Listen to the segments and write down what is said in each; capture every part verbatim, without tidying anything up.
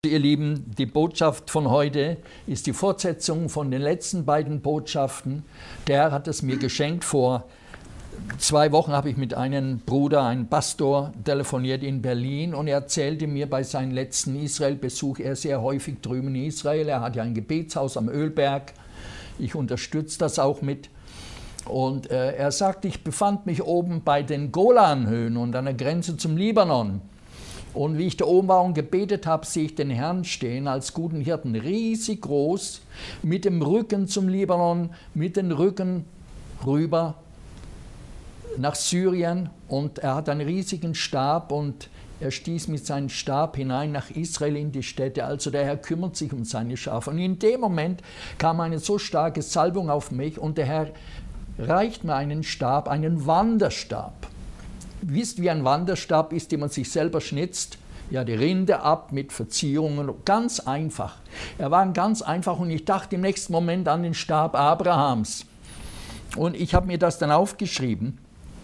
Ihr Lieben, die Botschaft von heute ist die Fortsetzung von den letzten beiden Botschaften. Der Herr hat es mir geschenkt. Vor zwei Wochen habe ich mit einem Bruder, einem Pastor, telefoniert in Berlin und er erzählte mir bei seinem letzten Israel-Besuch, er ist sehr häufig drüben in Israel, er hat ja ein Gebetshaus am Ölberg, ich unterstütze das auch mit. Und äh, er sagt, ich befand mich oben bei den Golanhöhen und an der Grenze zum Libanon. Und wie ich da oben war und gebetet habe, sehe ich den Herrn stehen als guten Hirten, riesig groß, mit dem Rücken zum Libanon, mit dem Rücken rüber nach Syrien. Und er hat einen riesigen Stab und er stieß mit seinem Stab hinein nach Israel in die Städte. Also der Herr kümmert sich um seine Schafe. Und in dem Moment kam eine so starke Salbung auf mich und der Herr reicht mir einen Stab, einen Wanderstab. Wisst, wie ein Wanderstab ist, den man sich selber schnitzt? Ja, die Rinde ab mit Verzierungen, ganz einfach. Er war ganz einfach und ich dachte im nächsten Moment an den Stab Abrahams. Und ich habe mir das dann aufgeschrieben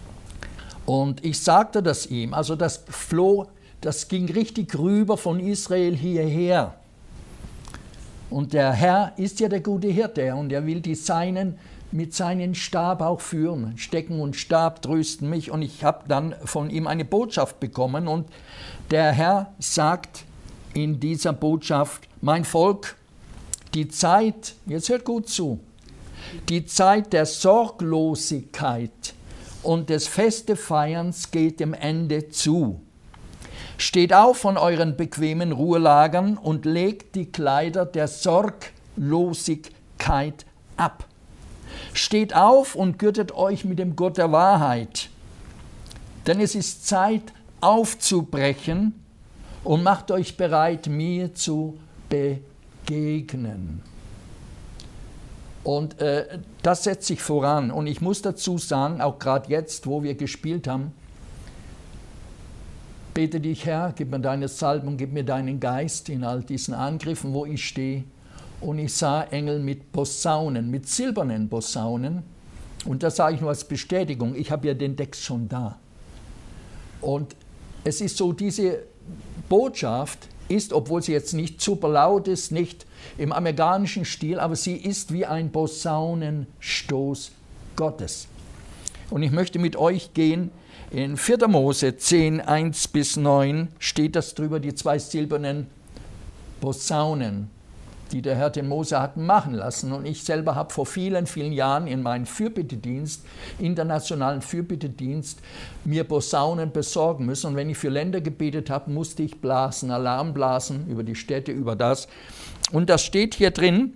und ich sagte das ihm, also das floh, das ging richtig rüber von Israel hierher. Und der Herr ist ja der gute Hirte und er will die Seinen mit seinem Stab auch führen. Stecken und Stab trösten mich. Und ich habe dann von ihm eine Botschaft bekommen. Und der Herr sagt in dieser Botschaft, mein Volk, die Zeit, jetzt hört gut zu, die Zeit der Sorglosigkeit und des Festefeierns geht dem Ende zu. Steht auf von euren bequemen Ruhelagern und legt die Kleider der Sorglosigkeit ab. Steht auf und gürtet euch mit dem Gott der Wahrheit, denn es ist Zeit aufzubrechen und macht euch bereit, mir zu begegnen. Und äh, das setzt sich voran. Und ich muss dazu sagen, auch gerade jetzt, wo wir gespielt haben, bete dich, Herr, gib mir deine Salbung, gib mir deinen Geist in all diesen Angriffen, wo ich stehe. Und ich sah Engel mit Posaunen, mit silbernen Posaunen. Und das sage ich nur als Bestätigung. Ich habe ja den Text schon da. Und es ist so, diese Botschaft ist, obwohl sie jetzt nicht super laut ist, nicht im amerikanischen Stil, aber sie ist wie ein Posaunenstoß Gottes. Und ich möchte mit euch gehen, in vierter Mose zehn, eins bis neun steht das drüber, die zwei silbernen Posaunen, die der Herr den Mose hat machen lassen. Und ich selber habe vor vielen, vielen Jahren in meinem Fürbittedienst, internationalen Fürbittedienst, mir Posaunen besorgen müssen. Und wenn ich für Länder gebetet habe, musste ich blasen, Alarm blasen über die Städte, über das. Und das steht hier drin,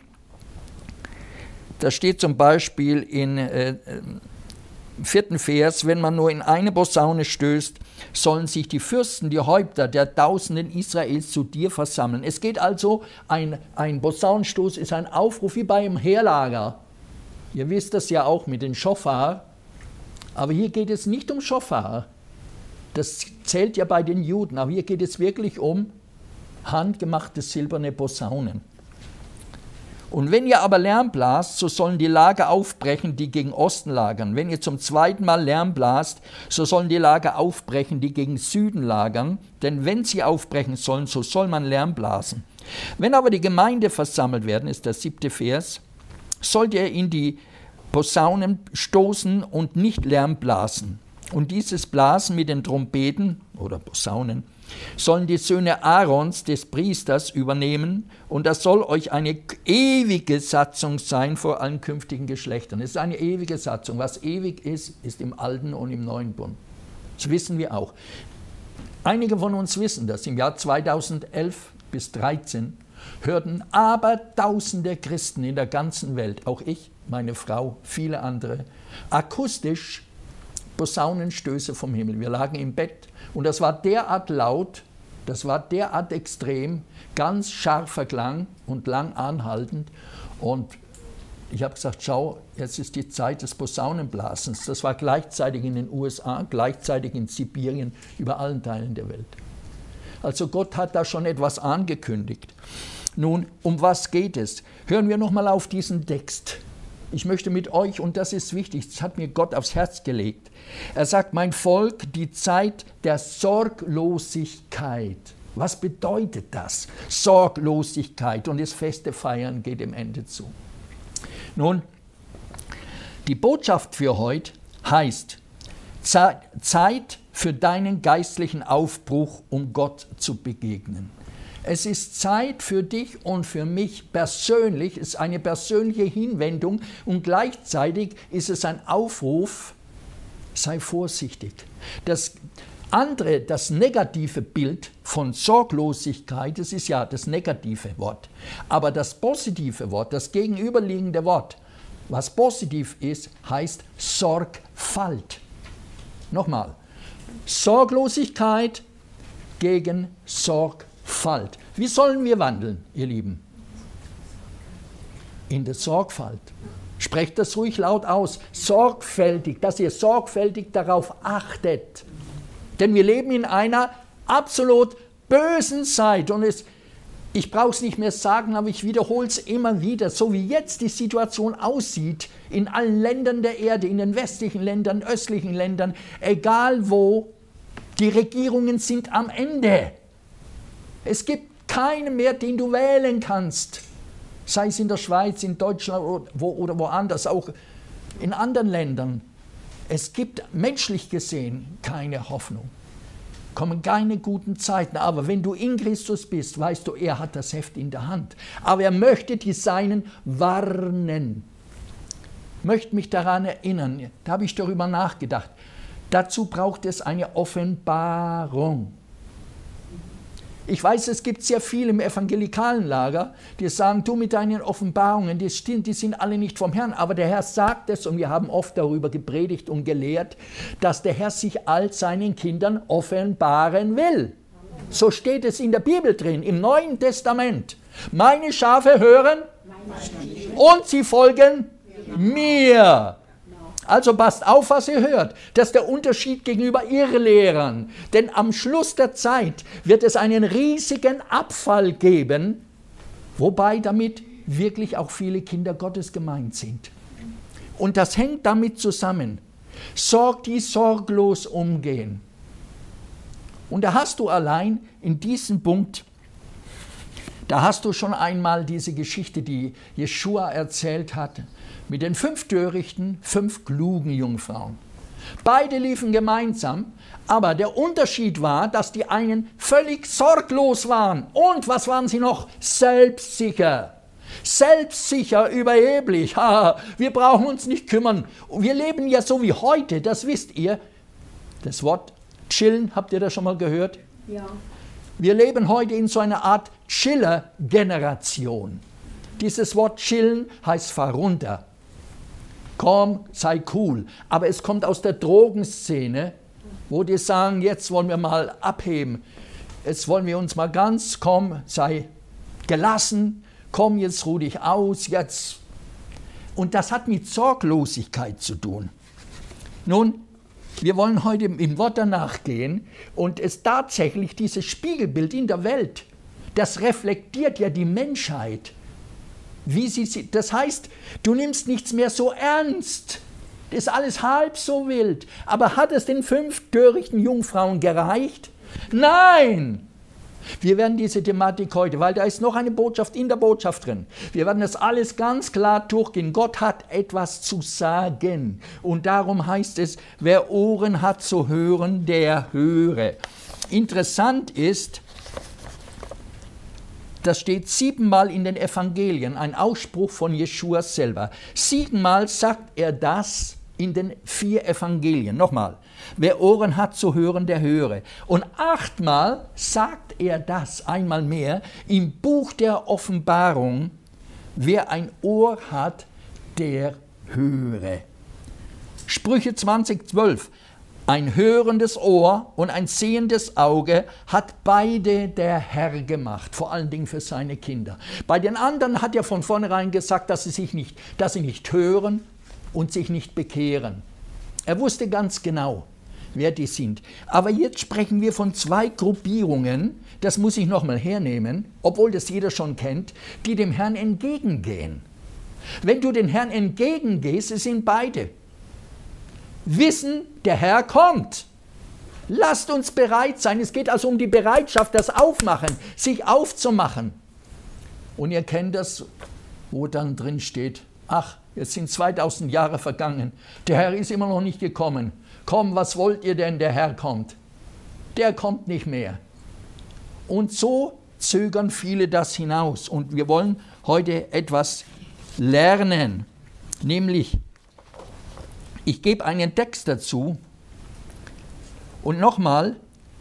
das steht zum Beispiel in äh, im vierten Vers, wenn man nur in eine Posaune stößt, sollen sich die Fürsten, die Häupter der Tausenden Israels zu dir versammeln. Es geht also, ein, ein Posaunenstoß ist ein Aufruf wie beim Heerlager. Ihr wisst das ja auch mit den Schofar. Aber hier geht es nicht um Schofar. Das zählt ja bei den Juden. Aber hier geht es wirklich um handgemachte silberne Posaunen. Und wenn ihr aber Lärm blast, so sollen die Lager aufbrechen, die gegen Osten lagern. Wenn ihr zum zweiten Mal Lärm blast, so sollen die Lager aufbrechen, die gegen Süden lagern. Denn wenn sie aufbrechen sollen, so soll man Lärm blasen. Wenn aber die Gemeinde versammelt werden, ist der siebte Vers, sollt ihr in die Posaunen stoßen und nicht Lärm blasen. Und dieses Blasen mit den Trompeten oder Posaunen sollen die Söhne Aarons, des Priesters, übernehmen, und das soll euch eine ewige Satzung sein vor allen künftigen Geschlechtern. Es ist eine ewige Satzung. Was ewig ist, ist im Alten und im Neuen Bund. Das wissen wir auch. Einige von uns wissen das. Im Jahr zweitausendelf bis dreizehn hörten aber tausende Christen in der ganzen Welt, auch ich, meine Frau, viele andere, akustisch Posaunenstöße vom Himmel. Wir lagen im Bett und das war derart laut, das war derart extrem, ganz scharfer Klang und lang anhaltend. Und ich habe gesagt, schau, jetzt ist die Zeit des Posaunenblasens. Das war gleichzeitig in den U S A, gleichzeitig in Sibirien, über allen Teilen der Welt. Also Gott hat da schon etwas angekündigt. Nun, um was geht es? Hören wir nochmal auf diesen Text. Ich möchte mit euch, und das ist wichtig, das hat mir Gott aufs Herz gelegt. Er sagt, mein Volk, die Zeit der Sorglosigkeit Was bedeutet das? Sorglosigkeit, und das feste Feiern geht dem Ende zu. Nun, die Botschaft für heute heißt, Zeit für deinen geistlichen Aufbruch, um Gott zu begegnen. Es ist Zeit für dich und für mich persönlich, es ist eine persönliche Hinwendung und gleichzeitig ist es ein Aufruf, sei vorsichtig. Das andere, das negative Bild von Sorglosigkeit, das ist ja das negative Wort. Aber das positive Wort, das gegenüberliegende Wort, was positiv ist, heißt Sorgfalt. Nochmal, Sorglosigkeit gegen Sorgfalt. Wie sollen wir wandeln, ihr Lieben? In der Sorgfalt. Sprecht das ruhig laut aus. Sorgfältig, dass ihr sorgfältig darauf achtet. Denn wir leben in einer absolut bösen Zeit. Und es, ich brauche es nicht mehr sagen, aber ich wiederhole es immer wieder. So wie jetzt die Situation aussieht, in allen Ländern der Erde, in den westlichen Ländern, östlichen Ländern, egal wo, die Regierungen sind am Ende. Es gibt keinen mehr, den du wählen kannst. Sei es in der Schweiz, in Deutschland oder, wo, oder woanders, auch in anderen Ländern. Es gibt menschlich gesehen keine Hoffnung. Kommen keine guten Zeiten. Aber wenn du in Christus bist, weißt du, er hat das Heft in der Hand. Aber er möchte die Seinen warnen. Möchte mich daran erinnern, da habe ich darüber nachgedacht. Dazu braucht es eine Offenbarung. Ich weiß, es gibt sehr viele im evangelikalen Lager, die sagen, du mit deinen Offenbarungen, die, stimmt, die sind alle nicht vom Herrn. Aber der Herr sagt es, und wir haben oft darüber gepredigt und gelehrt, dass der Herr sich all seinen Kindern offenbaren will. So steht es in der Bibel drin, im Neuen Testament. Meine Schafe hören und sie folgen mir. Also passt auf, was ihr hört. Das ist der Unterschied gegenüber Irrlehrern. Denn am Schluss der Zeit wird es einen riesigen Abfall geben, wobei damit wirklich auch viele Kinder Gottes gemeint sind. Und das hängt damit zusammen. Sorg, die sorglos umgehen. Und da hast du allein in diesem Punkt, da hast du schon einmal diese Geschichte, die Jeschua erzählt hat, mit den fünf törichten, fünf klugen Jungfrauen. Beide liefen gemeinsam, aber der Unterschied war, dass die einen völlig sorglos waren. Und was waren sie noch? Selbstsicher. Selbstsicher, überheblich. Wir brauchen uns nicht kümmern. Wir leben ja so wie heute, das wisst ihr. Das Wort chillen, habt ihr das schon mal gehört? Ja. Wir leben heute in so einer Art Chiller-Generation. Dieses Wort chillen heißt fahr runter. Komm, sei cool. Aber es kommt aus der Drogenszene, wo die sagen, jetzt wollen wir mal abheben. Jetzt wollen wir uns mal ganz, komm, sei gelassen. Komm, jetzt ruh dich aus, jetzt. Und das hat mit Sorglosigkeit zu tun. Nun, wir wollen heute im Wort danach gehen und es tatsächlich dieses Spiegelbild in der Welt, das reflektiert ja die Menschheit. Wie sie, das heißt, du nimmst nichts mehr so ernst. Das ist alles halb so wild. Aber hat es den fünf törichten Jungfrauen gereicht? Nein! Wir werden diese Thematik heute, weil da ist noch eine Botschaft in der Botschaft drin. Wir werden das alles ganz klar durchgehen. Gott hat etwas zu sagen. Und darum heißt es, wer Ohren hat zu hören, der höre. Interessant ist, das steht siebenmal in den Evangelien, ein Ausspruch von Jeschua selber. Siebenmal sagt er das in den vier Evangelien. Nochmal, wer Ohren hat zu hören, der höre. Und achtmal sagt er das, einmal mehr, im Buch der Offenbarung, wer ein Ohr hat, der höre. Sprüche zwanzig, zwölf. Ein hörendes Ohr und ein sehendes Auge hat beide der Herr gemacht, vor allen Dingen für seine Kinder. Bei den anderen hat er von vornherein gesagt, dass sie, sich nicht, dass sie nicht hören und sich nicht bekehren. Er wusste ganz genau, wer die sind. Aber jetzt sprechen wir von zwei Gruppierungen, das muss ich nochmal hernehmen, obwohl das jeder schon kennt, die dem Herrn entgegengehen. Wenn du den Herrn entgegengehst, es sind beide. Wissen, der Herr kommt. Lasst uns bereit sein. Es geht also um die Bereitschaft, das Aufmachen, sich aufzumachen. Und ihr kennt das, wo dann drin steht, ach, jetzt sind zweitausend Jahre vergangen, der Herr ist immer noch nicht gekommen. Komm, was wollt ihr denn, der Herr kommt? Der kommt nicht mehr. Und so zögern viele das hinaus. Und wir wollen heute etwas lernen, nämlich, ich gebe einen Text dazu und nochmal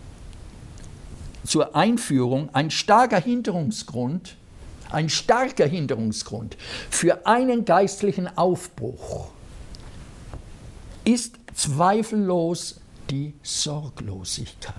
zur Einführung, ein starker Hinderungsgrund, ein starker Hinderungsgrund für einen geistlichen Aufbruch ist zweifellos die Sorglosigkeit.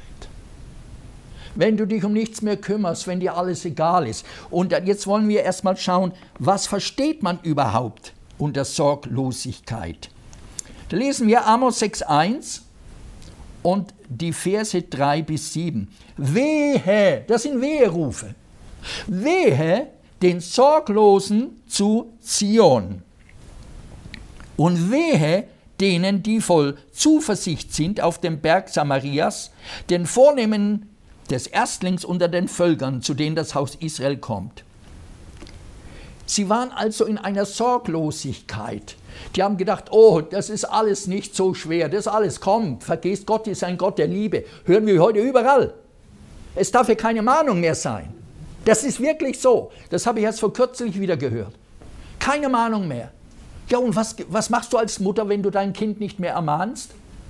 Wenn du dich um nichts mehr kümmerst, wenn dir alles egal ist. Und jetzt wollen wir erstmal schauen, was versteht man überhaupt unter Sorglosigkeit? Da lesen wir Amos sechs eins und die Verse drei bis sieben. Wehe, das sind Weherufe. Wehe den Sorglosen zu Zion und wehe denen, die voll Zuversicht sind auf dem Berg Samarias, den Vornehmen des Erstlings unter den Völkern, zu denen das Haus Israel kommt. Sie waren also in einer Sorglosigkeit. Die haben gedacht, oh, das ist alles nicht so schwer, das alles kommt, vergesst, Gott ist ein Gott der Liebe. Hören wir heute überall. Es darf ja keine Mahnung mehr sein. Das ist wirklich so. Das habe ich erst vor kürzlich wieder gehört. Keine Mahnung mehr. Ja, und was, was machst du als Mutter, wenn du dein Kind nicht mehr ermahnst?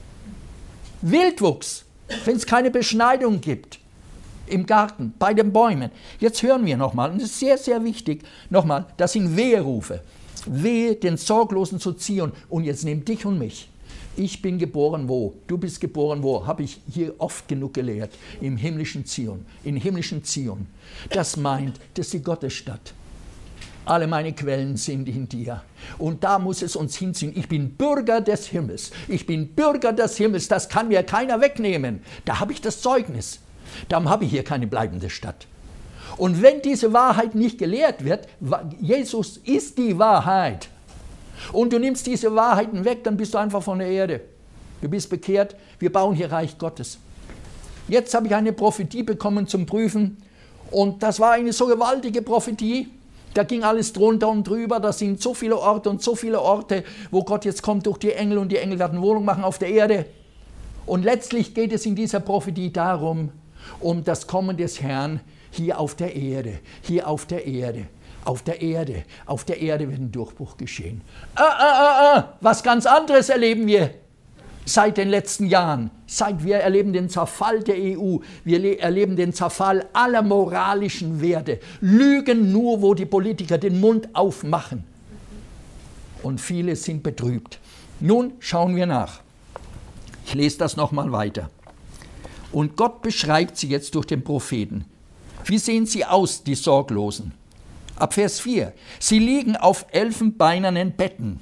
Wildwuchs, wenn es keine Beschneidung gibt. Im Garten, bei den Bäumen. Jetzt hören wir nochmal, und das ist sehr, sehr wichtig, nochmal, das sind Weherufe. Wehe den Sorglosen zu Zion. Und jetzt nehmt dich und mich. Ich bin geboren wo? Du bist geboren wo? Habe ich hier oft genug gelehrt. Im himmlischen Zion. Im himmlischen Zion. Das meint, das ist die Gottesstadt. Alle meine Quellen sind in dir. Und da muss es uns hinziehen. Ich bin Bürger des Himmels. Ich bin Bürger des Himmels. Das kann mir keiner wegnehmen. Da habe ich das Zeugnis. Darum habe ich hier keine bleibende Stadt. Und wenn diese Wahrheit nicht gelehrt wird, Jesus ist die Wahrheit, und du nimmst diese Wahrheiten weg, dann bist du einfach von der Erde. Du bist bekehrt, wir bauen hier Reich Gottes. Jetzt habe ich eine Prophetie bekommen zum Prüfen, und das war eine so gewaltige Prophetie, da ging alles drunter und drüber, da sind so viele Orte und so viele Orte, wo Gott jetzt kommt durch die Engel, und die Engel werden Wohnung machen auf der Erde. Und letztlich geht es in dieser Prophetie darum, um das Kommen des Herrn hier auf der Erde, hier auf der Erde, auf der Erde, auf der Erde wird ein Durchbruch geschehen. Ah, ah, ah, ah, was ganz anderes erleben wir seit den letzten Jahren. Seit wir erleben den Zerfall der E U, wir erleben den Zerfall aller moralischen Werte. Lügen nur, wo die Politiker den Mund aufmachen. Und viele sind betrübt. Nun schauen wir nach. Ich lese das nochmal weiter. Und Gott beschreibt sie jetzt durch den Propheten. Wie sehen sie aus, die Sorglosen? Ab Vers vier. Sie liegen auf elfenbeinernen Betten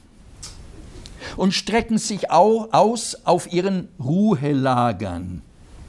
und strecken sich aus auf ihren Ruhelagern,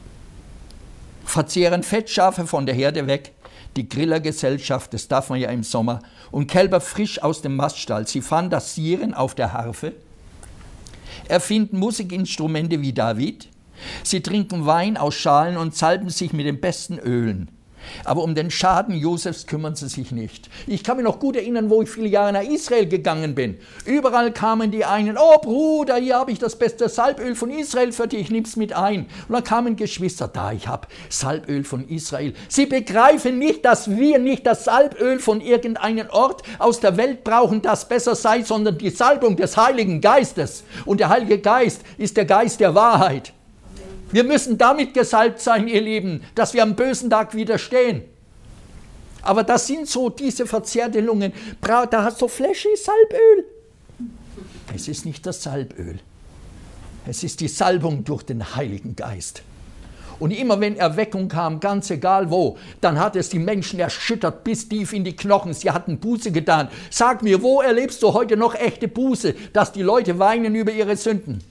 verzehren Fettschafe von der Herde weg, die Grillergesellschaft, das darf man ja im Sommer, und Kälber frisch aus dem Maststall. Sie fantasieren auf der Harfe, erfinden Musikinstrumente wie David. Sie trinken Wein aus Schalen und salben sich mit den besten Ölen. Aber um den Schaden Josefs kümmern sie sich nicht. Ich kann mich noch gut erinnern, wo ich viele Jahre nach Israel gegangen bin. Überall kamen die einen, oh Bruder, hier habe ich das beste Salböl von Israel für dich, ich nehme es mit ein. Und dann kamen Geschwister, da, ich habe Salböl von Israel. Sie begreifen nicht, dass wir nicht das Salböl von irgendeinem Ort aus der Welt brauchen, das besser sei, sondern die Salbung des Heiligen Geistes. Und der Heilige Geist ist der Geist der Wahrheit. Wir müssen damit gesalbt sein, ihr Lieben, dass wir am bösen Tag widerstehen. Aber das sind so diese Verzehrtelungen. Da hast du Fläschchen Salböl. Es ist nicht das Salböl. Es ist die Salbung durch den Heiligen Geist. Und immer wenn Erweckung kam, ganz egal wo, dann hat es die Menschen erschüttert bis tief in die Knochen. Sie hatten Buße getan. Sag mir, wo erlebst du heute noch echte Buße, dass die Leute weinen über ihre Sünden?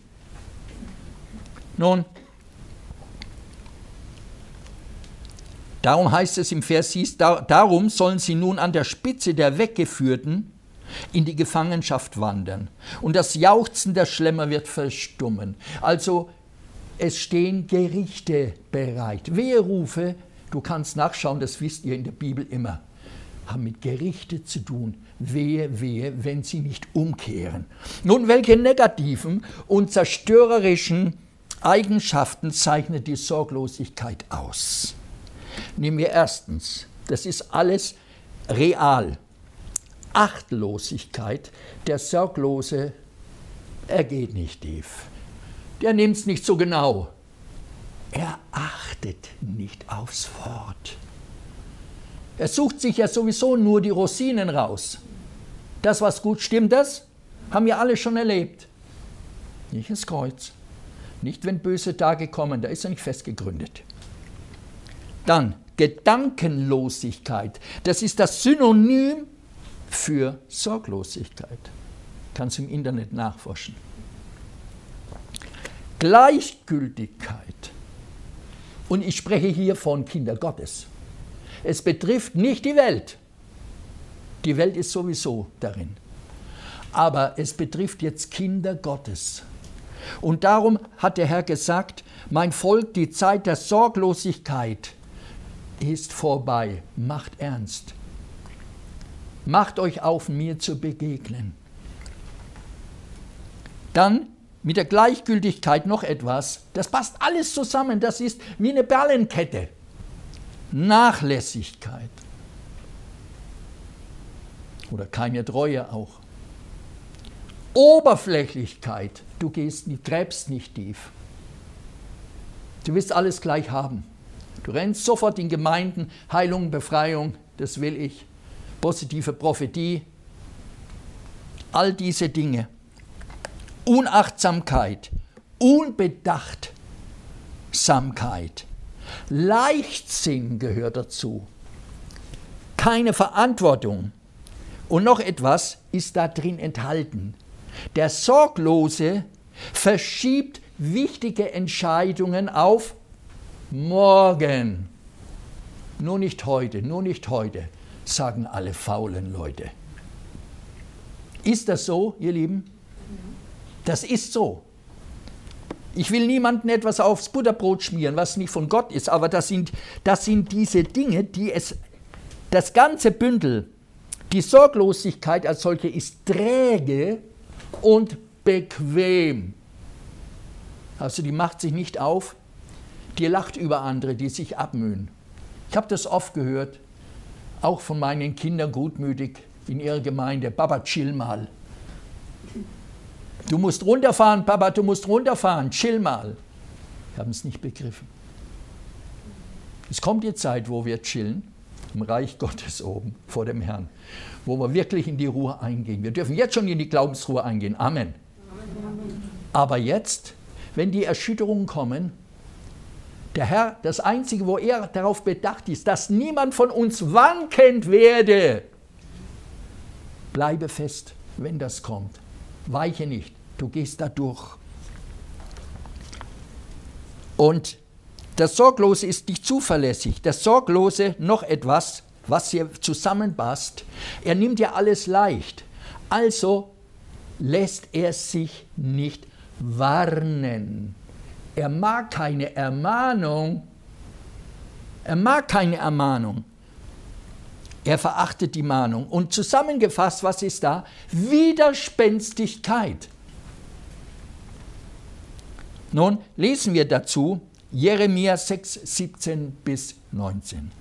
Nun, darum heißt es im Vers sieben, darum sollen sie nun an der Spitze der Weggeführten in die Gefangenschaft wandern. Und das Jauchzen der Schlemmer wird verstummen. Also es stehen Gerichte bereit. Weherufe, du kannst nachschauen, das wisst ihr in der Bibel immer, haben mit Gerichte zu tun. Wehe, wehe, wenn sie nicht umkehren. Nun, welche negativen und zerstörerischen Eigenschaften zeichnet die Sorglosigkeit aus? Nehmen wir erstens, das ist alles real. Achtlosigkeit, der Sorglose, er geht nicht tief. Der nimmt es nicht so genau. Er achtet nicht aufs Wort. Er sucht sich ja sowieso nur die Rosinen raus. Das, was gut stimmt, das haben wir alle schon erlebt. Nicht das Kreuz. Nicht, wenn böse Tage kommen, da ist er nicht festgegründet. Dann Gedankenlosigkeit. Das ist das Synonym für Sorglosigkeit. Kannst du im Internet nachforschen. Gleichgültigkeit. Und ich spreche hier von Kinder Gottes. Es betrifft nicht die Welt. Die Welt ist sowieso darin. Aber es betrifft jetzt Kinder Gottes. Und darum hat der Herr gesagt, mein Volk, die Zeit der Sorglosigkeit ist vorbei. Macht ernst. Macht euch auf, mir zu begegnen. Dann mit der Gleichgültigkeit noch etwas. Das passt alles zusammen. Das ist wie eine Perlenkette. Nachlässigkeit. Oder keine Treue auch. Oberflächlichkeit. Du gehst nicht, gräbst nicht tief. Du willst alles gleich haben. Du rennst sofort in Gemeinden, Heilung, Befreiung, das will ich. Positive Prophetie. All diese Dinge. Unachtsamkeit, Unbedachtsamkeit, Leichtsinn gehört dazu. Keine Verantwortung. Und noch etwas ist da drin enthalten. Der Sorglose verschiebt wichtige Entscheidungen auf morgen. Nur nicht heute, nur nicht heute, sagen alle faulen Leute. Ist das so, ihr Lieben? Das ist so. Ich will niemandem etwas aufs Butterbrot schmieren, was nicht von Gott ist, aber das sind, das sind diese Dinge, die es, das ganze Bündel, die Sorglosigkeit als solche ist träge und bequem. Also die macht sich nicht auf, die lacht über andere, die sich abmühen. Ich habe das oft gehört, auch von meinen Kindern gutmütig in ihrer Gemeinde, Papa, chill mal. Du musst runterfahren, Papa, du musst runterfahren, chill mal. Wir haben es nicht begriffen. Es kommt die Zeit, wo wir chillen, im Reich Gottes oben, vor dem Herrn, wo wir wirklich in die Ruhe eingehen. Wir dürfen jetzt schon in die Glaubensruhe eingehen. Amen. Amen. Aber jetzt, wenn die Erschütterungen kommen, der Herr, das Einzige, wo er darauf bedacht ist, dass niemand von uns wankend werde, bleibe fest, wenn das kommt. Weiche nicht, du gehst da durch. Und der Sorglose ist nicht zuverlässig. Der Sorglose, noch etwas, was hier zusammenpasst, er nimmt ja alles leicht. Also lässt er sich nicht warnen. Er mag keine Ermahnung. Er mag keine Ermahnung. Er verachtet die Mahnung. Und zusammengefasst, was ist da? Widerspenstigkeit. Nun lesen wir dazu Jeremia sechs, siebzehn bis neunzehn.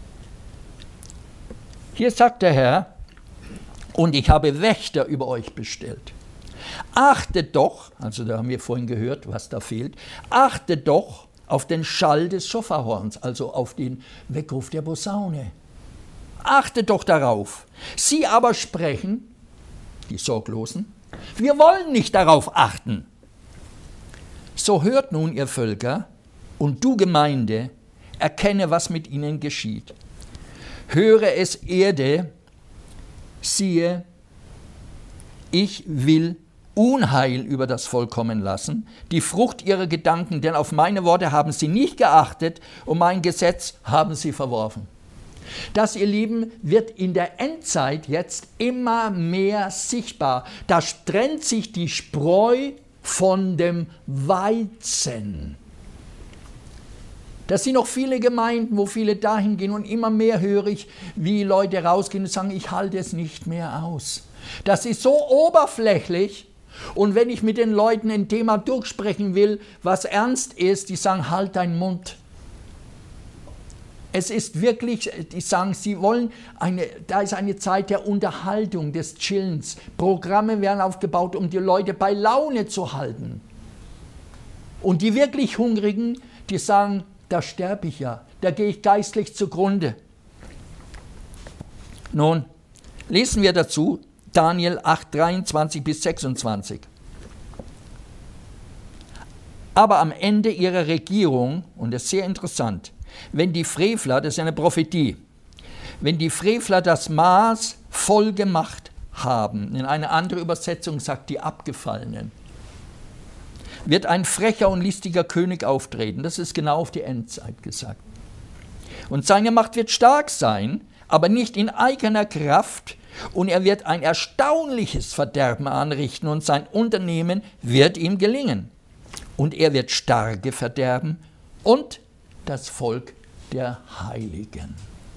Hier sagt der Herr, und ich habe Wächter über euch bestellt. Achtet doch, also da haben wir vorhin gehört, was da fehlt, achtet doch auf den Schall des Schofahorns, also auf den Weckruf der Posaune. Achtet doch darauf. Sie aber sprechen, die Sorglosen, wir wollen nicht darauf achten. So hört nun, ihr Völker, und du Gemeinde, erkenne, was mit ihnen geschieht. Höre es, Erde, siehe, ich will Unheil über das Volk kommen lassen, die Frucht ihrer Gedanken, denn auf meine Worte haben sie nicht geachtet und mein Gesetz haben sie verworfen. Das, ihr Lieben, wird in der Endzeit jetzt immer mehr sichtbar. Da trennt sich die Spreu von dem Weizen. Das sind noch viele Gemeinden, wo viele dahin gehen und immer mehr höre ich, wie Leute rausgehen und sagen, ich halte es nicht mehr aus. Das ist so oberflächlich und wenn ich mit den Leuten ein Thema durchsprechen will, was ernst ist, die sagen, halt deinen Mund. Es ist wirklich, die sagen, sie wollen, eine, da ist eine Zeit der Unterhaltung, des Chillens. Programme werden aufgebaut, um die Leute bei Laune zu halten. Und die wirklich Hungrigen, die sagen, da sterbe ich ja, da gehe ich geistlich zugrunde. Nun, lesen wir dazu Daniel acht, dreiundzwanzig bis sechsundzwanzig. Aber am Ende ihrer Regierung, und das ist sehr interessant, wenn die Frevler, das ist eine Prophetie, wenn die Frevler das Maß voll gemacht haben, in eine andere Übersetzung sagt die Abgefallenen, wird ein frecher und listiger König auftreten. Das ist genau auf die Endzeit gesagt. Und seine Macht wird stark sein, aber nicht in eigener Kraft. Und er wird ein erstaunliches Verderben anrichten und sein Unternehmen wird ihm gelingen. Und er wird Starke verderben und das Volk der Heiligen.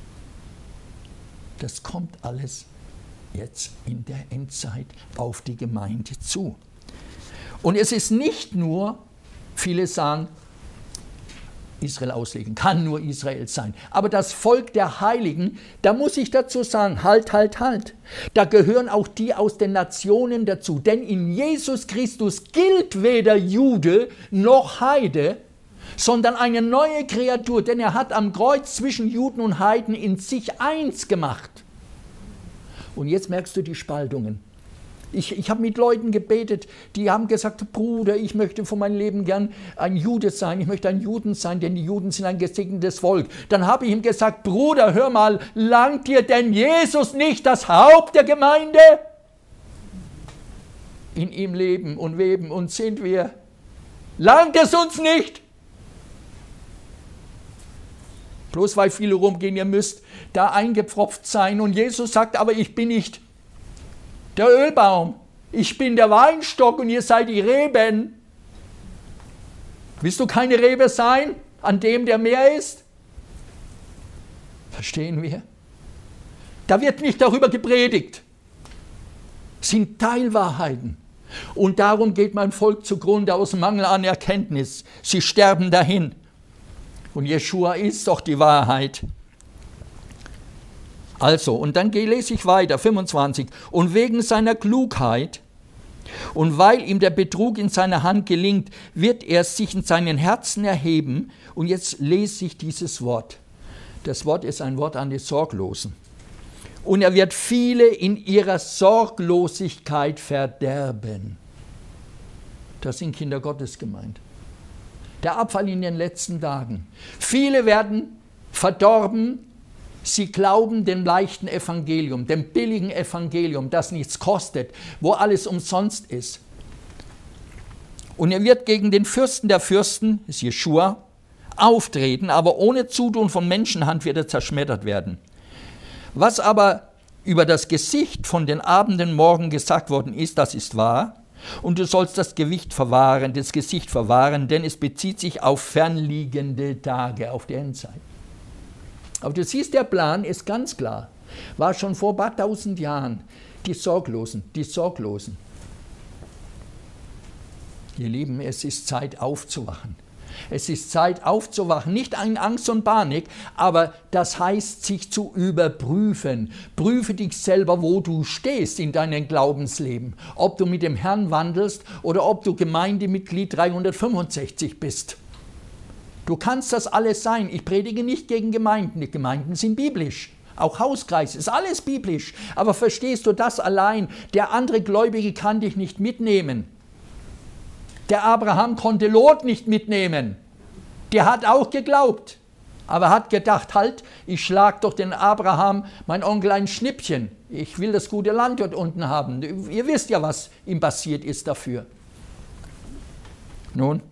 Das kommt alles jetzt in der Endzeit auf die Gemeinde zu. Und es ist nicht nur, viele sagen, Israel auslegen, kann nur Israel sein. Aber das Volk der Heiligen, da muss ich dazu sagen, halt, halt, halt. Da gehören auch die aus den Nationen dazu. Denn in Jesus Christus gilt weder Jude noch Heide, sondern eine neue Kreatur. Denn er hat am Kreuz zwischen Juden und Heiden in sich eins gemacht. Und jetzt merkst du die Spaltungen. Ich, ich habe mit Leuten gebetet, die haben gesagt, Bruder, ich möchte von meinem Leben gern ein Jude sein, ich möchte ein Juden sein, denn die Juden sind ein gesegnetes Volk. Dann habe ich ihm gesagt, Bruder, hör mal, langt dir denn Jesus nicht das Haupt der Gemeinde? In ihm leben und weben und sind wir. Langt es uns nicht? Bloß weil viele rumgehen, ihr müsst da eingepfropft sein. Und Jesus sagt, aber ich bin nicht der Ölbaum, ich bin der Weinstock und ihr seid die Reben. Willst du keine Rebe sein, an dem der mehr ist? Verstehen wir? Da wird nicht darüber gepredigt. Es sind Teilwahrheiten. Und darum geht mein Volk zugrunde aus Mangel an Erkenntnis. Sie sterben dahin. Und Jeschua ist doch die Wahrheit. Also, und dann lese ich weiter, fünfundzwanzig. Und wegen seiner Klugheit und weil ihm der Betrug in seiner Hand gelingt, wird er sich in seinen Herzen erheben. Und jetzt lese ich dieses Wort. Das Wort ist ein Wort an die Sorglosen. Und er wird viele in ihrer Sorglosigkeit verderben. Das sind Kinder Gottes gemeint. Der Abfall in den letzten Tagen. Viele werden verdorben. Sie glauben dem leichten Evangelium, dem billigen Evangelium, das nichts kostet, wo alles umsonst ist. Und er wird gegen den Fürsten der Fürsten, das ist Jeschua, auftreten, aber ohne Zutun von Menschenhand wird er zerschmettert werden. Was aber über das Gesicht von den Abenden morgen gesagt worden ist, das ist wahr. Und du sollst das Gewicht verwahren, das Gesicht verwahren, denn es bezieht sich auf fernliegende Tage, auf die Endzeit. Aber du siehst, der Plan ist ganz klar. War schon vor ein paar tausend Jahren. Die Sorglosen, die Sorglosen. Ihr Lieben, es ist Zeit aufzuwachen. Es ist Zeit aufzuwachen, nicht in Angst und Panik, aber das heißt, sich zu überprüfen. Prüfe dich selber, wo du stehst in deinem Glaubensleben. Ob du mit dem Herrn wandelst oder ob du Gemeindemitglied dreihundertfünfundsechzig bist. Du kannst das alles sein. Ich predige nicht gegen Gemeinden. Die Gemeinden sind biblisch. Auch Hauskreis ist alles biblisch. Aber verstehst du das allein? Der andere Gläubige kann dich nicht mitnehmen. Der Abraham konnte Lot nicht mitnehmen. Der hat auch geglaubt. Aber hat gedacht, halt, ich schlag doch den Abraham, mein Onkel, ein Schnippchen. Ich will das gute Land dort unten haben. Ihr wisst ja, was ihm passiert ist dafür. Nun,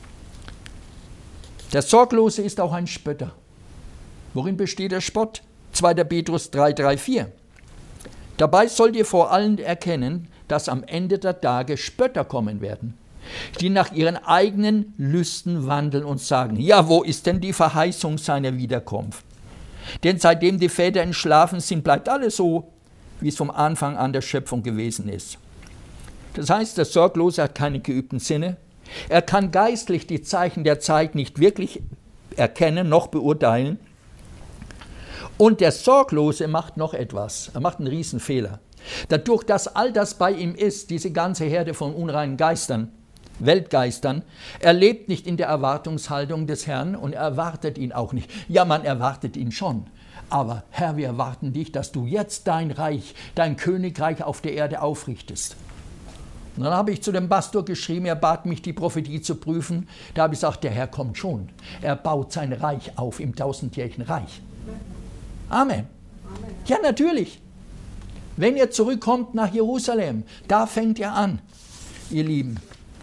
der Sorglose ist auch ein Spötter. Worin besteht der Spott? zweiter Petrus drei, drei, vier. Dabei sollt ihr vor allen erkennen, dass am Ende der Tage Spötter kommen werden. die nach ihren eigenen Lüsten wandeln und sagen, ja, wo ist denn die Verheißung seiner Wiederkunft? Denn seitdem die Väter entschlafen sind, bleibt alles so, wie es vom Anfang an der Schöpfung gewesen ist. Das heißt, der Sorglose hat keine geübten Sinne. Er kann geistlich die Zeichen der Zeit nicht wirklich erkennen noch beurteilen. Und der Sorglose macht noch etwas. Er macht einen Riesenfehler. Dadurch, dass all das bei ihm ist, diese ganze Herde von unreinen Geistern, Weltgeistern, er lebt nicht in der Erwartungshaltung des Herrn und er erwartet ihn auch nicht. Ja, man erwartet ihn schon. Aber Herr, wir erwarten dich, dass du jetzt dein Reich, dein Königreich auf der Erde aufrichtest. Und dann habe ich zu dem Pastor geschrieben, er bat mich, die Prophetie zu prüfen. Da habe ich gesagt, der Herr kommt schon. Er baut sein Reich auf im tausendjährigen Reich. Amen. Amen. Ja, natürlich. Wenn ihr zurückkommt nach Jerusalem, da fängt er an, ihr Lieben.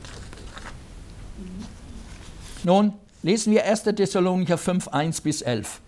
Nun, lesen wir erster Thessalonicher fünf, eins bis elf.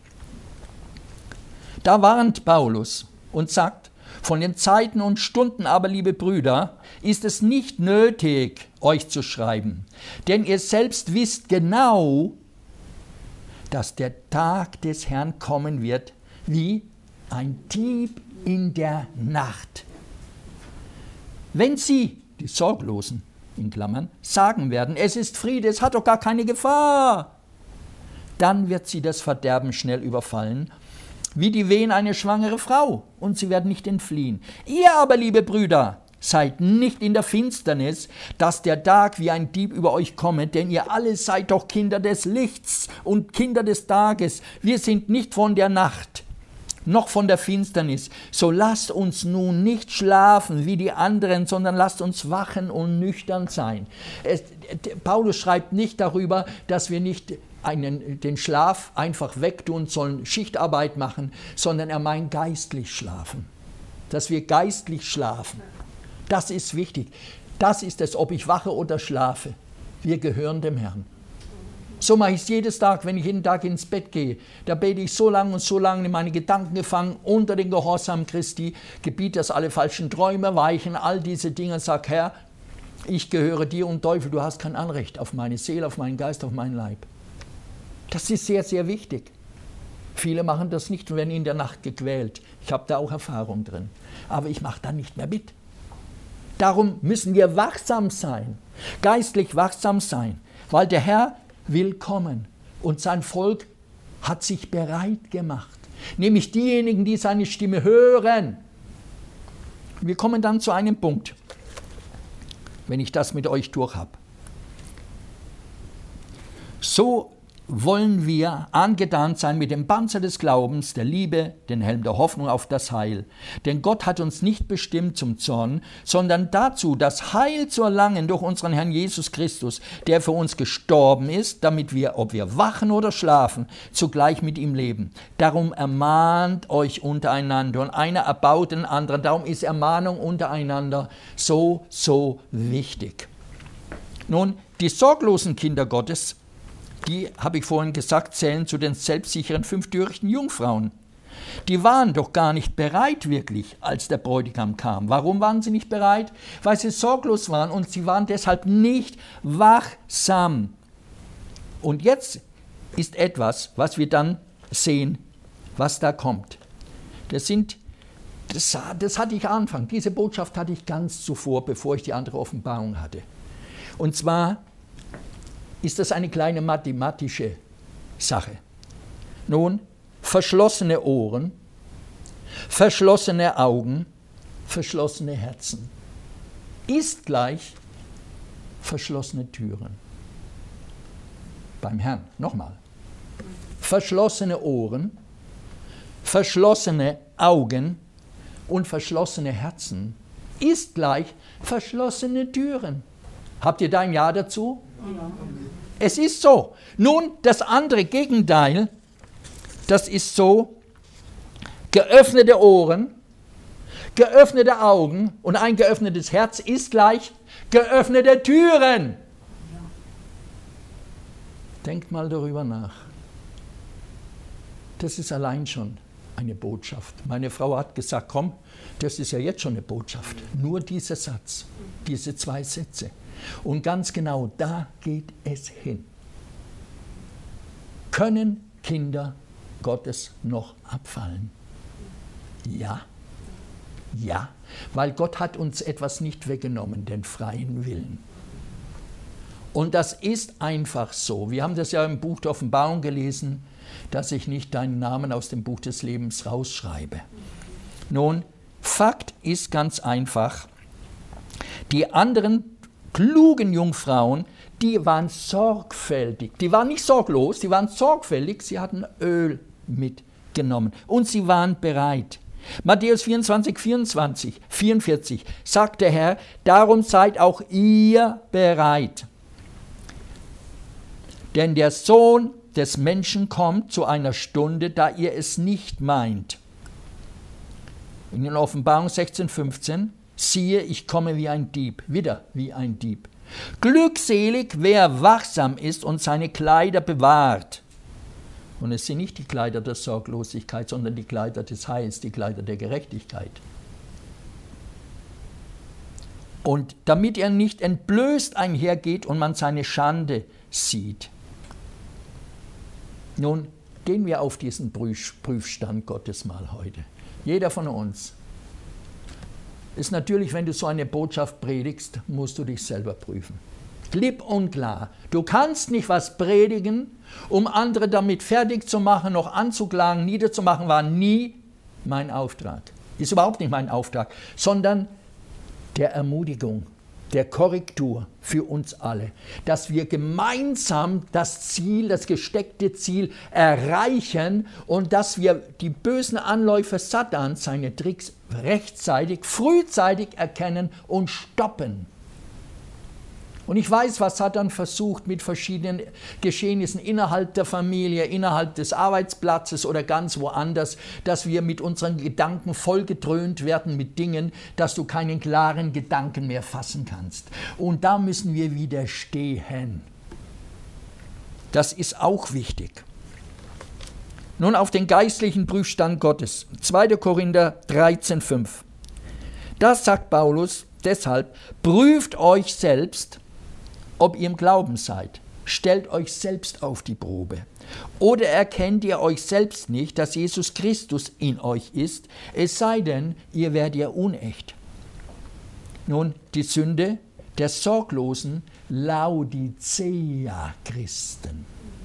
Da warnt Paulus und sagt, von den Zeiten und Stunden aber, liebe Brüder, ist es nicht nötig, euch zu schreiben. Denn ihr selbst wisst genau, dass der Tag des Herrn kommen wird, wie ein Dieb in der Nacht. Wenn sie, die Sorglosen, in Klammern, sagen werden, es ist Friede, es hat doch gar keine Gefahr, dann wird sie das Verderben schnell überfallen, wie die Wehen eine schwangere Frau, und sie werden nicht entfliehen. Ihr aber, liebe Brüder, seid nicht in der Finsternis, dass der Tag wie ein Dieb über euch komme, denn ihr alle seid doch Kinder des Lichts und Kinder des Tages. Wir sind nicht von der Nacht, noch von der Finsternis. So lasst uns nun nicht schlafen wie die anderen, sondern lasst uns wachen und nüchtern sein. Es, Paulus schreibt nicht darüber, dass wir nicht einen, den Schlaf einfach wegtun sollen, Schichtarbeit machen, sondern er meint geistlich schlafen. Dass wir geistlich schlafen. Das ist wichtig. Das ist es, ob ich wache oder schlafe. Wir gehören dem Herrn. So mache ich es jedes Tag, wenn ich jeden Tag ins Bett gehe. Da bete ich so lange und so lange in meine Gedanken gefangen, unter den Gehorsam Christi, gebiet, dass alle falschen Träume weichen, all diese Dinge. Sag, Herr, ich gehöre dir und Teufel, du hast kein Anrecht auf meine Seele, auf meinen Geist, auf meinen Leib. Das ist sehr, sehr wichtig. Viele machen das nicht und werden in der Nacht gequält. Ich habe da auch Erfahrung drin. Aber ich mache da nicht mehr mit. Darum müssen wir wachsam sein, geistlich wachsam sein, weil der Herr will kommen und sein Volk hat sich bereit gemacht, nämlich diejenigen, die seine Stimme hören. Wir kommen dann zu einem Punkt, wenn ich das mit euch durch habe. So wollen wir angetan sein mit dem Panzer des Glaubens, der Liebe, den Helm der Hoffnung auf das Heil. Denn Gott hat uns nicht bestimmt zum Zorn, sondern dazu, das Heil zu erlangen durch unseren Herrn Jesus Christus, der für uns gestorben ist, damit wir, ob wir wachen oder schlafen, zugleich mit ihm leben. Darum ermahnt euch untereinander und einer erbaut den anderen. Darum ist Ermahnung untereinander so, so wichtig. Nun, die sorglosen Kinder Gottes, die, habe ich vorhin gesagt, zählen zu den selbstsicheren fünf törichten Jungfrauen. Die waren doch gar nicht bereit wirklich, als der Bräutigam kam. Warum waren sie nicht bereit? Weil sie sorglos waren und sie waren deshalb nicht wachsam. Und jetzt ist etwas, was wir dann sehen, was da kommt. Das sind, das, das hatte ich Anfang, diese Botschaft hatte ich ganz zuvor, bevor ich die andere Offenbarung hatte. Und zwar ist das eine kleine mathematische Sache. Nun, verschlossene Ohren, verschlossene Augen, verschlossene Herzen ist gleich verschlossene Türen. Beim Herrn, nochmal. Verschlossene Ohren, verschlossene Augen und verschlossene Herzen ist gleich verschlossene Türen. Habt ihr da ein Ja dazu? Ja. Es ist so. Nun, das andere Gegenteil, das ist so, geöffnete Ohren, geöffnete Augen und ein geöffnetes Herz ist gleich geöffnete Türen. Ja. Denkt mal darüber nach. Das ist allein schon eine Botschaft. Meine Frau hat gesagt, komm, das ist ja jetzt schon eine Botschaft. Nur dieser Satz, diese zwei Sätze. Und ganz genau da geht es hin. Können Kinder Gottes noch abfallen? Ja. Ja, weil Gott hat uns etwas nicht weggenommen, den freien Willen. Und das ist einfach so. Wir haben das ja im Buch der Offenbarung gelesen, dass ich nicht deinen Namen aus dem Buch des Lebens rausschreibe. Nun, Fakt ist ganz einfach, die anderen klugen Jungfrauen, die waren sorgfältig. Die waren nicht sorglos, die waren sorgfältig, sie hatten Öl mitgenommen und sie waren bereit. Matthäus vierundzwanzig, vierundzwanzig, vierundvierzig sagt der Herr, darum seid auch ihr bereit. Denn der Sohn des Menschen kommt zu einer Stunde, da ihr es nicht meint. In der Offenbarung sechzehn, fünfzehn, siehe, ich komme wie ein Dieb, wieder wie ein Dieb. Glückselig, wer wachsam ist und seine Kleider bewahrt. Und es sind nicht die Kleider der Sorglosigkeit, sondern die Kleider des Heils, die Kleider der Gerechtigkeit. Und damit er nicht entblößt einhergeht und man seine Schande sieht. Nun, gehen wir auf diesen Prüfstand Gottes mal heute. Jeder von uns. Ist natürlich, wenn du so eine Botschaft predigst, musst du dich selber prüfen. Klipp und klar. Du kannst nicht was predigen, um andere damit fertig zu machen, noch anzuklagen, niederzumachen, war nie mein Auftrag. Ist überhaupt nicht mein Auftrag, sondern der Ermutigung, der Korrektur für uns alle, dass wir gemeinsam das Ziel, das gesteckte Ziel erreichen und dass wir die bösen Anläufe Satans, seine Tricks rechtzeitig, frühzeitig erkennen und stoppen. Und ich weiß, was Satan versucht mit verschiedenen Geschehnissen innerhalb der Familie, innerhalb des Arbeitsplatzes oder ganz woanders, dass wir mit unseren Gedanken vollgedröhnt werden mit Dingen, dass du keinen klaren Gedanken mehr fassen kannst. Und da müssen wir widerstehen. Das ist auch wichtig. Nun auf den geistlichen Prüfstand Gottes. zweiter Korinther dreizehn, fünf. Da sagt Paulus, deshalb prüft euch selbst, ob ihr im Glauben seid. Stellt euch selbst auf die Probe. Oder erkennt ihr euch selbst nicht, dass Jesus Christus in euch ist, es sei denn, ihr werdet ja unecht. Nun, die Sünde der sorglosen Laodicea-Christen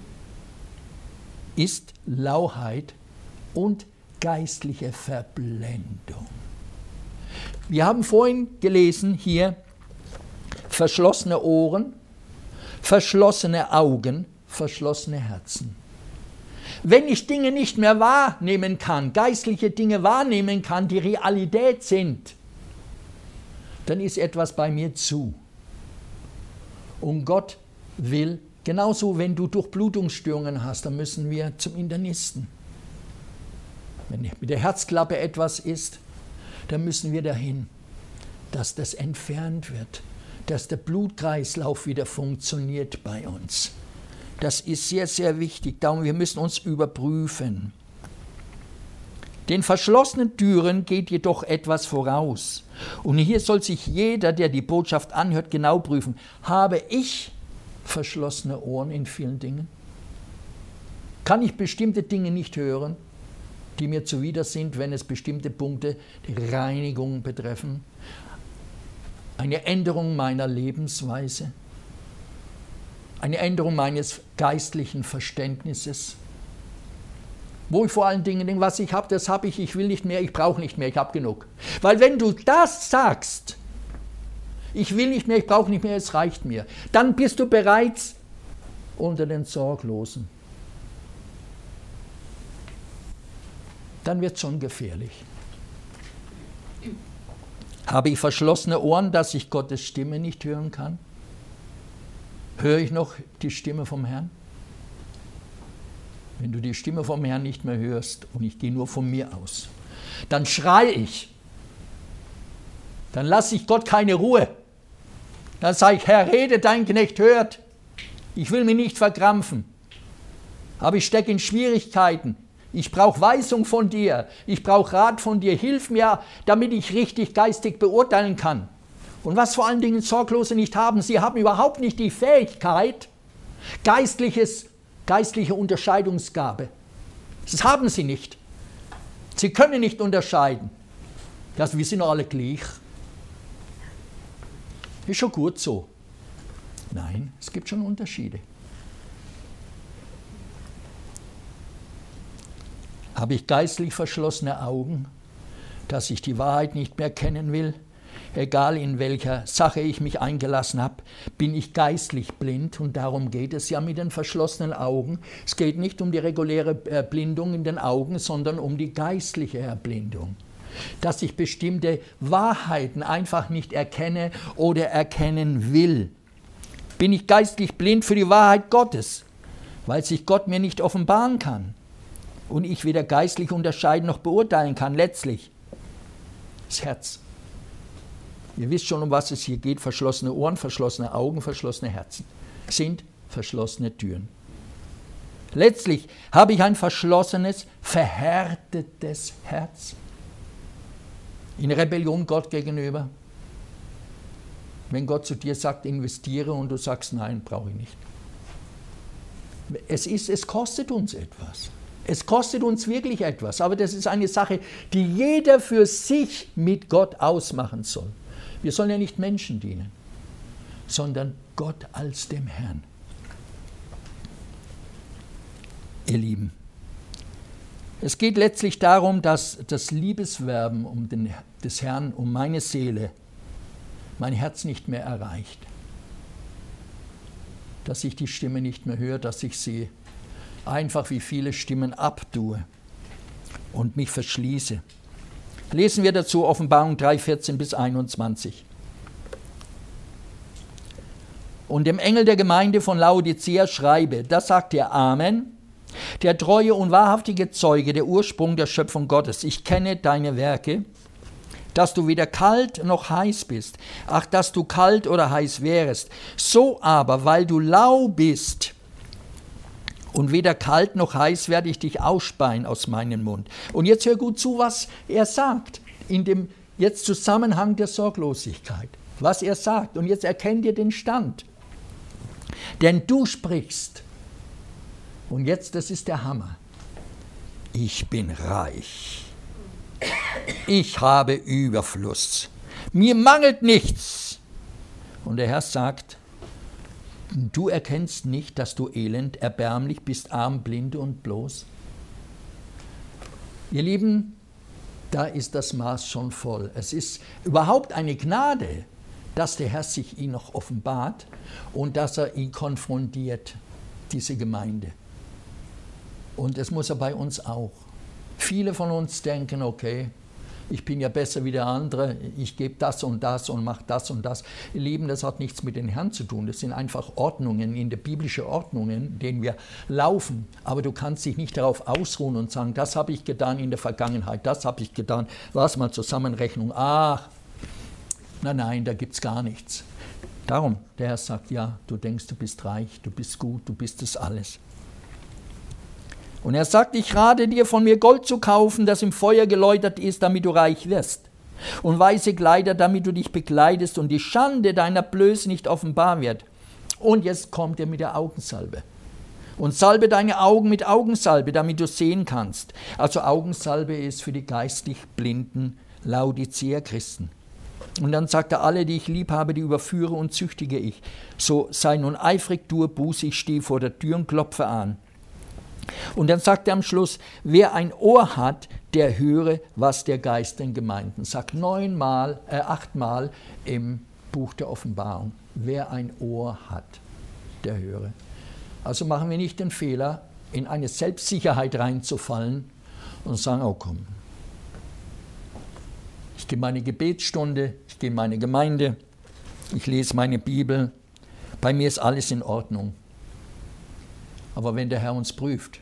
ist Lauheit und geistliche Verblendung. Wir haben vorhin gelesen hier, verschlossene Ohren, verschlossene Augen, verschlossene Herzen. Wenn ich Dinge nicht mehr wahrnehmen kann, geistliche Dinge wahrnehmen kann, die Realität sind, dann ist etwas bei mir zu. Und Gott will, genauso wenn du Durchblutungsstörungen hast, dann müssen wir zum Internisten. Wenn mit der Herzklappe etwas ist, dann müssen wir dahin, dass das entfernt wird, dass der Blutkreislauf wieder funktioniert bei uns. Das ist sehr, sehr wichtig. Darum, wir müssen uns überprüfen. Den verschlossenen Türen geht jedoch etwas voraus. Und hier soll sich jeder, der die Botschaft anhört, genau prüfen. Habe ich verschlossene Ohren in vielen Dingen? Kann ich bestimmte Dinge nicht hören, die mir zuwider sind, wenn es bestimmte Punkte die Reinigung betreffen? Eine Änderung meiner Lebensweise, eine Änderung meines geistlichen Verständnisses, wo ich vor allen Dingen denke, was ich habe, das habe ich, ich will nicht mehr, ich brauche nicht mehr, ich habe genug. Weil wenn du das sagst, ich will nicht mehr, ich brauche nicht mehr, es reicht mir, dann bist du bereits unter den Sorglosen. Dann wird es schon gefährlich. Habe ich verschlossene Ohren, dass ich Gottes Stimme nicht hören kann? Höre ich noch die Stimme vom Herrn? Wenn du die Stimme vom Herrn nicht mehr hörst, und ich gehe nur von mir aus, dann schreie ich. Dann lasse ich Gott keine Ruhe. Dann sage ich, Herr, rede, dein Knecht hört. Ich will mich nicht verkrampfen. Aber ich stecke in Schwierigkeiten. Ich brauche Weisung von dir, ich brauche Rat von dir, hilf mir, damit ich richtig geistig beurteilen kann. Und was vor allen Dingen Sorglose nicht haben, sie haben überhaupt nicht die Fähigkeit, geistliches, geistliche Unterscheidungsgabe. Das haben sie nicht. Sie können nicht unterscheiden. Das, wir sind alle gleich. Ist schon gut so. Nein, es gibt schon Unterschiede. Habe ich geistlich verschlossene Augen, dass ich die Wahrheit nicht mehr kennen will? Egal in welcher Sache ich mich eingelassen habe, bin ich geistlich blind und darum geht es ja mit den verschlossenen Augen. Es geht nicht um die reguläre Erblindung in den Augen, sondern um die geistliche Erblindung. Dass ich bestimmte Wahrheiten einfach nicht erkenne oder erkennen will. Bin ich geistlich blind für die Wahrheit Gottes, weil sich Gott mir nicht offenbaren kann und ich weder geistlich unterscheiden noch beurteilen kann, letztlich das Herz. Ihr wisst schon, um was es hier geht. Verschlossene Ohren, verschlossene Augen, verschlossene Herzen sind verschlossene Türen. Letztlich habe ich ein verschlossenes, verhärtetes Herz. In Rebellion Gott gegenüber. Wenn Gott zu dir sagt, investiere und du sagst, nein, brauche ich nicht. Es ist, es kostet uns etwas. Es kostet uns wirklich etwas. Aber das ist eine Sache, die jeder für sich mit Gott ausmachen soll. Wir sollen ja nicht Menschen dienen, sondern Gott als dem Herrn. Ihr Lieben, es geht letztlich darum, dass das Liebeswerben um den, des Herrn, um meine Seele, mein Herz nicht mehr erreicht. Dass ich die Stimme nicht mehr höre, dass ich sie einfach wie viele Stimmen abtue und mich verschließe. Lesen wir dazu Offenbarung drei, vierzehn bis einundzwanzig. Und dem Engel der Gemeinde von Laodicea schreibe, das sagt der Amen, der treue und wahrhaftige Zeuge, der Ursprung der Schöpfung Gottes. Ich kenne deine Werke, dass du weder kalt noch heiß bist. Ach, dass du kalt oder heiß wärest. So aber, weil du lau bist und weder kalt noch heiß, werde ich dich ausspeien aus meinem Mund. Und jetzt hör gut zu, was er sagt, in dem jetzt Zusammenhang der Sorglosigkeit. Was er sagt. Und jetzt erkennt ihr den Stand. Denn du sprichst. Und jetzt, das ist der Hammer. Ich bin reich. Ich habe Überfluss. Mir mangelt nichts. Und der Herr sagt, du erkennst nicht, dass du elend, erbärmlich bist, arm, blind und bloß. Ihr Lieben, da ist das Maß schon voll. Es ist überhaupt eine Gnade, dass der Herr sich ihn noch offenbart und dass er ihn konfrontiert, diese Gemeinde. Und das muss er bei uns auch. Viele von uns denken, okay, ich bin ja besser wie der andere, ich gebe das und das und mache das und das. Ihr Lieben, das hat nichts mit den Herrn zu tun. Das sind einfach Ordnungen, in der biblischen Ordnungen, in denen wir laufen. Aber du kannst dich nicht darauf ausruhen und sagen, das habe ich getan in der Vergangenheit, das habe ich getan. Lass mal Zusammenrechnung. Ach, nein, nein, da gibt es gar nichts. Darum, der Herr sagt, ja, du denkst, du bist reich, du bist gut, du bist das alles. Und er sagt, ich rate dir, von mir Gold zu kaufen, das im Feuer geläutert ist, damit du reich wirst. Und weiße Kleider, damit du dich bekleidest und die Schande deiner Blöße nicht offenbar wird. Und jetzt kommt er mit der Augensalbe. Und salbe deine Augen mit Augensalbe, damit du sehen kannst. Also Augensalbe ist für die geistlich blinden Laodicea-Christen. Und dann sagt er, alle, die ich lieb habe, die überführe und züchtige ich. So sei nun eifrig, tue Buße, ich stehe vor der Tür und klopfe an. Und dann sagt er am Schluss, wer ein Ohr hat, der höre, was der Geist den Gemeinden sagt. Neunmal, äh, achtmal im Buch der Offenbarung. Wer ein Ohr hat, der höre. Also machen wir nicht den Fehler, in eine Selbstsicherheit reinzufallen und sagen, oh komm, ich gehe meine Gebetsstunde, ich gehe in meine Gemeinde, ich lese meine Bibel, bei mir ist alles in Ordnung. Aber wenn der Herr uns prüft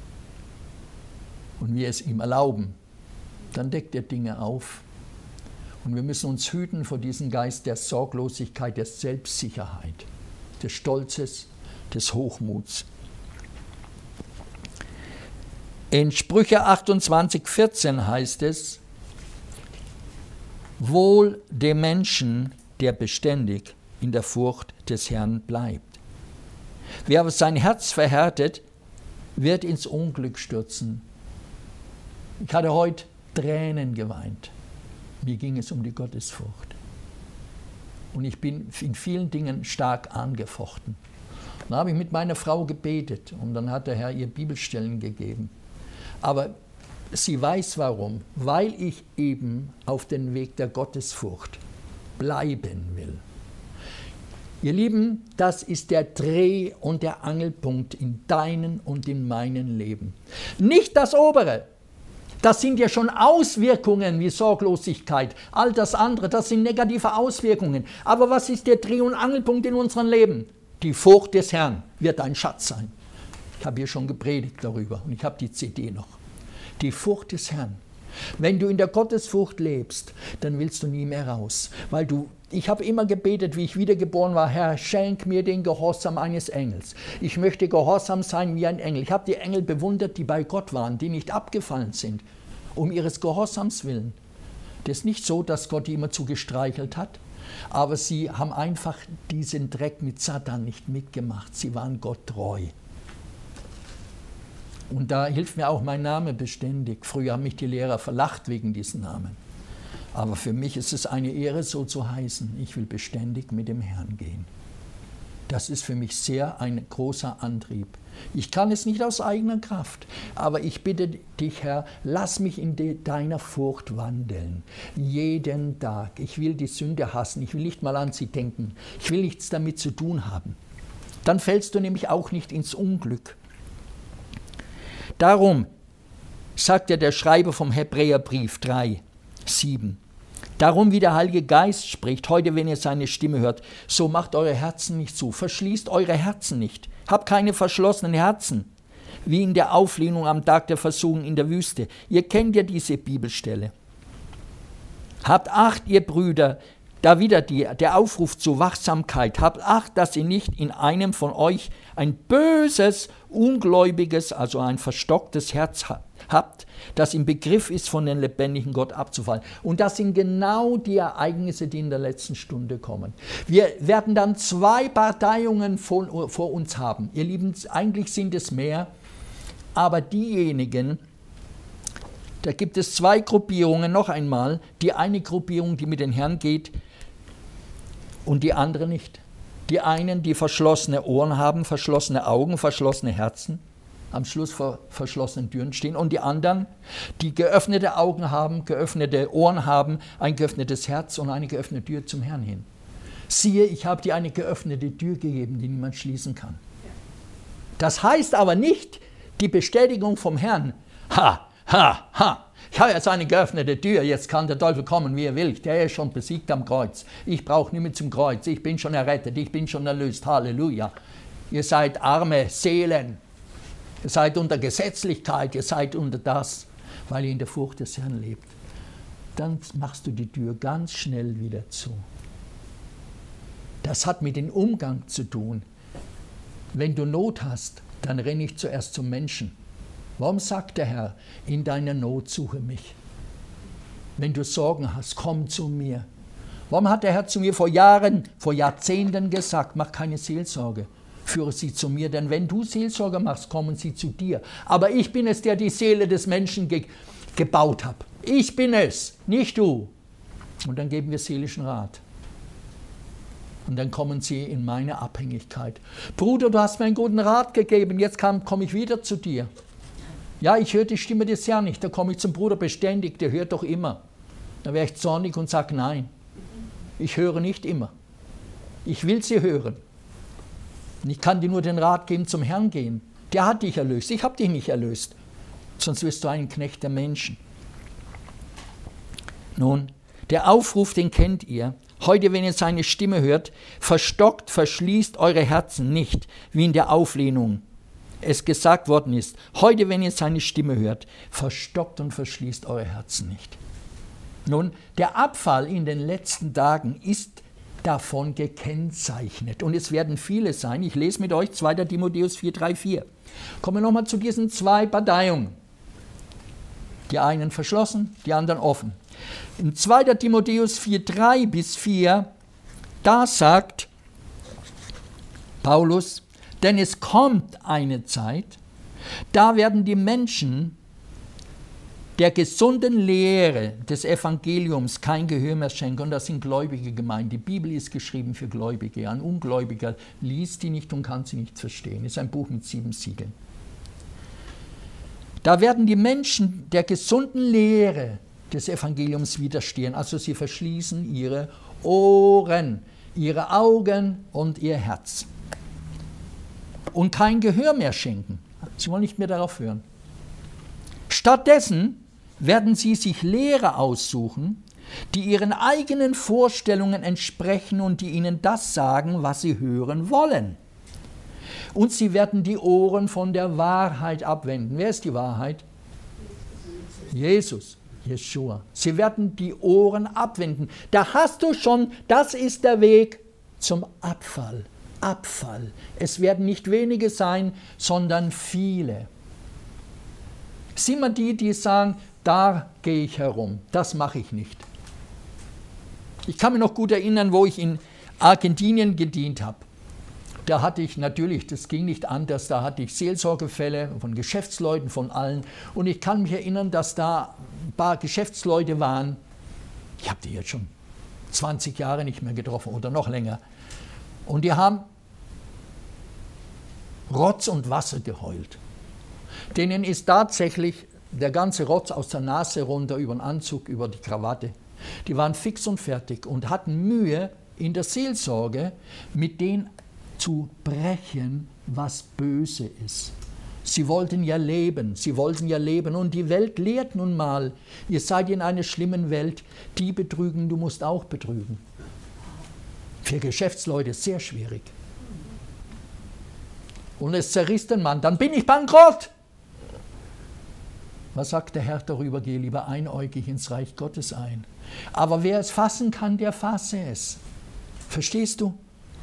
und wir es ihm erlauben, dann deckt er Dinge auf. Und wir müssen uns hüten vor diesem Geist der Sorglosigkeit, der Selbstsicherheit, des Stolzes, des Hochmuts. In Sprüche achtundzwanzig, vierzehn heißt es, wohl dem Menschen, der beständig in der Furcht des Herrn bleibt. Wer aber sein Herz verhärtet, wird ins Unglück stürzen. Ich hatte heute Tränen geweint. Mir ging es um die Gottesfurcht. Und ich bin in vielen Dingen stark angefochten. Dann habe ich mit meiner Frau gebetet und dann hat der Herr ihr Bibelstellen gegeben. Aber sie weiß warum, weil ich eben auf den Weg der Gottesfurcht bleiben will. Ihr Lieben, das ist der Dreh- und der Angelpunkt in deinem und in meinem Leben. Nicht das Obere. Das sind ja schon Auswirkungen wie Sorglosigkeit. All das andere, das sind negative Auswirkungen. Aber was ist der Dreh- und Angelpunkt in unserem Leben? Die Furcht des Herrn wird ein Schatz sein. Ich habe hier schon gepredigt darüber und ich habe die C D noch. Die Furcht des Herrn. Wenn du in der Gottesfurcht lebst, dann willst du nie mehr raus. Weil du, ich habe immer gebetet, wie ich wiedergeboren war, Herr, schenk mir den Gehorsam eines Engels. Ich möchte gehorsam sein wie ein Engel. Ich habe die Engel bewundert, die bei Gott waren, die nicht abgefallen sind, um ihres Gehorsams willen. Das ist nicht so, dass Gott die immer zu gestreichelt hat, aber sie haben einfach diesen Dreck mit Satan nicht mitgemacht. Sie waren Gott treu. Und da hilft mir auch mein Name beständig. Früher haben mich die Lehrer verlacht wegen diesem Namen. Aber für mich ist es eine Ehre, so zu heißen. Ich will beständig mit dem Herrn gehen. Das ist für mich sehr ein großer Antrieb. Ich kann es nicht aus eigener Kraft, aber ich bitte dich, Herr, lass mich in de, deiner Furcht wandeln. Jeden Tag. Ich will die Sünde hassen. Ich will nicht mal an sie denken. Ich will nichts damit zu tun haben. Dann fällst du nämlich auch nicht ins Unglück. Darum sagt ja der Schreiber vom Hebräerbrief drei, sieben. Darum, wie der Heilige Geist spricht, heute, wenn ihr seine Stimme hört, so macht eure Herzen nicht zu, verschließt eure Herzen nicht, habt keine verschlossenen Herzen, wie in der Auflehnung am Tag der Versuchung in der Wüste. Ihr kennt ja diese Bibelstelle. Habt Acht, ihr Brüder, da wieder die, der Aufruf zur Wachsamkeit. Habt Acht, dass ihr nicht in einem von euch ein böses, ungläubiges, also ein verstocktes Herz habt, das im Begriff ist, von dem lebendigen Gott abzufallen. Und das sind genau die Ereignisse, die in der letzten Stunde kommen. Wir werden dann zwei Parteiungen vor, vor uns haben. Ihr Lieben, eigentlich sind es mehr, aber diejenigen, da gibt es zwei Gruppierungen, noch einmal. Die eine Gruppierung, die mit den Herrn geht, und die andere nicht. Die einen, die verschlossene Ohren haben, verschlossene Augen, verschlossene Herzen, am Schluss vor verschlossenen Türen stehen. Und die anderen, die geöffnete Augen haben, geöffnete Ohren haben, ein geöffnetes Herz und eine geöffnete Tür zum Herrn hin. Siehe, ich habe dir eine geöffnete Tür gegeben, die niemand schließen kann. Das heißt aber nicht die Bestätigung vom Herrn. Ha, ha, ha. Ich habe jetzt eine geöffnete Tür, jetzt kann der Teufel kommen, wie er will. Der ist schon besiegt am Kreuz. Ich brauche nicht mehr zum Kreuz. Ich bin schon errettet, ich bin schon erlöst. Halleluja. Ihr seid arme Seelen. Ihr seid unter Gesetzlichkeit, ihr seid unter das, weil ihr in der Furcht des Herrn lebt. Dann machst du die Tür ganz schnell wieder zu. Das hat mit dem Umgang zu tun. Wenn du Not hast, dann renne ich zuerst zum Menschen. Warum sagt der Herr, in deiner Not suche mich? Wenn du Sorgen hast, komm zu mir. Warum hat der Herr zu mir vor Jahren, vor Jahrzehnten gesagt, mach keine Seelsorge, führe sie zu mir, denn wenn du Seelsorge machst, kommen sie zu dir. Aber ich bin es, der die Seele des Menschen ge gebaut hat. Ich bin es, nicht du. Und dann geben wir seelischen Rat. Und dann kommen sie in meine Abhängigkeit. Bruder, du hast mir einen guten Rat gegeben, jetzt komme ich wieder zu dir. Ja, ich höre die Stimme des Herrn nicht, da komme ich zum Bruder beständig, der hört doch immer. Da wäre ich zornig und sage, nein, ich höre nicht immer. Ich will sie hören. Und ich kann dir nur den Rat geben, zum Herrn gehen. Der hat dich erlöst, ich habe dich nicht erlöst. Sonst wirst du ein Knecht der Menschen. Nun, der Aufruf, den kennt ihr. Heute, wenn ihr seine Stimme hört, verstockt, verschließt eure Herzen nicht, wie in der Auflehnung es gesagt worden ist. Heute, wenn ihr seine Stimme hört, verstockt und verschließt eure Herzen nicht. Nun, der Abfall in den letzten Tagen ist davon gekennzeichnet. Und es werden viele sein. Ich lese mit euch zweiter Timotheus vier, drei, vier. Kommen wir nochmal zu diesen zwei Parteiungen. Die einen verschlossen, die anderen offen. In zweiter Timotheus vier, drei bis vier Da sagt Paulus, denn es kommt eine Zeit, da werden die Menschen der gesunden Lehre des Evangeliums kein Gehör mehr schenken. Und das sind Gläubige gemeint. Die Bibel ist geschrieben für Gläubige. Ein Ungläubiger liest die nicht und kann sie nicht verstehen. Es ist ein Buch mit sieben Siegeln. Da werden die Menschen der gesunden Lehre des Evangeliums widerstehen. Also sie verschließen ihre Ohren, ihre Augen und ihr Herz. Und kein Gehör mehr schenken. Sie wollen nicht mehr darauf hören. Stattdessen werden sie sich Lehrer aussuchen, die ihren eigenen Vorstellungen entsprechen und die ihnen das sagen, was sie hören wollen. Und sie werden die Ohren von der Wahrheit abwenden. Wer ist die Wahrheit? Jesus, Jeschua. Sie werden die Ohren abwenden. Da hast du schon, das ist der Weg zum Abfall. Abfall. Es werden nicht wenige sein, sondern viele. Sieh mal die, die sagen, da gehe ich herum, das mache ich nicht. Ich kann mich noch gut erinnern, wo ich in Argentinien gedient habe. Da hatte ich natürlich, das ging nicht anders, da hatte ich Seelsorgefälle von Geschäftsleuten, von allen. Und ich kann mich erinnern, dass da ein paar Geschäftsleute waren, ich habe die jetzt schon zwanzig Jahre nicht mehr getroffen oder noch länger. Und die haben Rotz und Wasser geheult. Denen ist tatsächlich der ganze Rotz aus der Nase runter, über den Anzug, über die Krawatte. Die waren fix und fertig und hatten Mühe in der Seelsorge, mit denen zu brechen, was böse ist. Sie wollten ja leben, sie wollten ja leben. Und die Welt lehrt nun mal, ihr seid in einer schlimmen Welt, die betrügen, du musst auch betrügen. Für Geschäftsleute sehr schwierig. Und es zerriss den Mann, dann bin ich bankrott. Was sagt der Herr darüber? Geh lieber einäugig ins Reich Gottes ein. Aber wer es fassen kann, der fasse es. Verstehst du?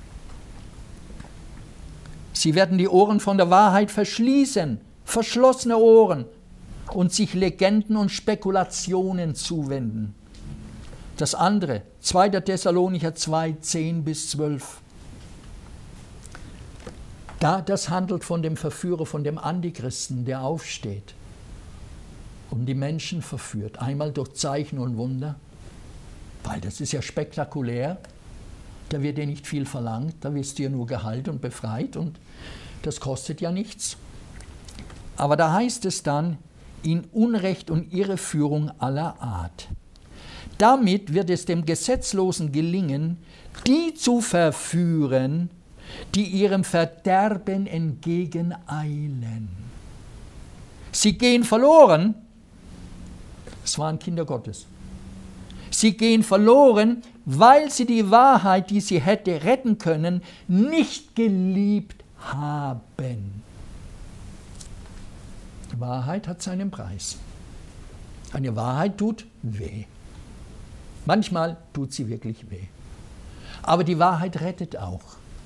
Sie werden die Ohren von der Wahrheit verschließen, verschlossene Ohren, und sich Legenden und Spekulationen zuwenden. Das andere, zweiter Thessalonicher zwei, zehn bis zwölf. Da, das handelt von dem Verführer, von dem Antichristen, der aufsteht und die Menschen verführt. Einmal durch Zeichen und Wunder, weil das ist ja spektakulär. Da wird dir nicht viel verlangt, da wirst du ja nur geheilt und befreit und das kostet ja nichts. Aber da heißt es dann, in Unrecht und Irreführung aller Art. Damit wird es dem Gesetzlosen gelingen, die zu verführen, die ihrem Verderben entgegeneilen. Sie gehen verloren. Es waren Kinder Gottes. Sie gehen verloren, weil sie die Wahrheit, die sie hätte retten können, nicht geliebt haben. Die Wahrheit hat seinen Preis. Eine Wahrheit tut weh. Manchmal tut sie wirklich weh. Aber die Wahrheit rettet auch.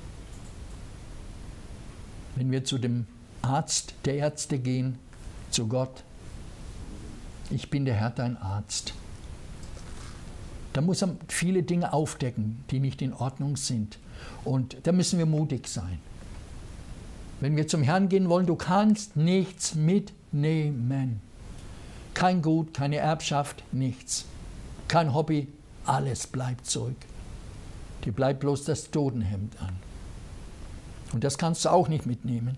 Wenn wir zu dem Arzt der Ärzte gehen, zu Gott, ich bin der Herr, dein Arzt. Da muss er viele Dinge aufdecken, die nicht in Ordnung sind. Und da müssen wir mutig sein. Wenn wir zum Herrn gehen wollen, du kannst nichts mitnehmen. Kein Gut, keine Erbschaft, nichts. Kein Hobby, alles bleibt zurück. Dir bleibt bloß das Totenhemd an. Und das kannst du auch nicht mitnehmen.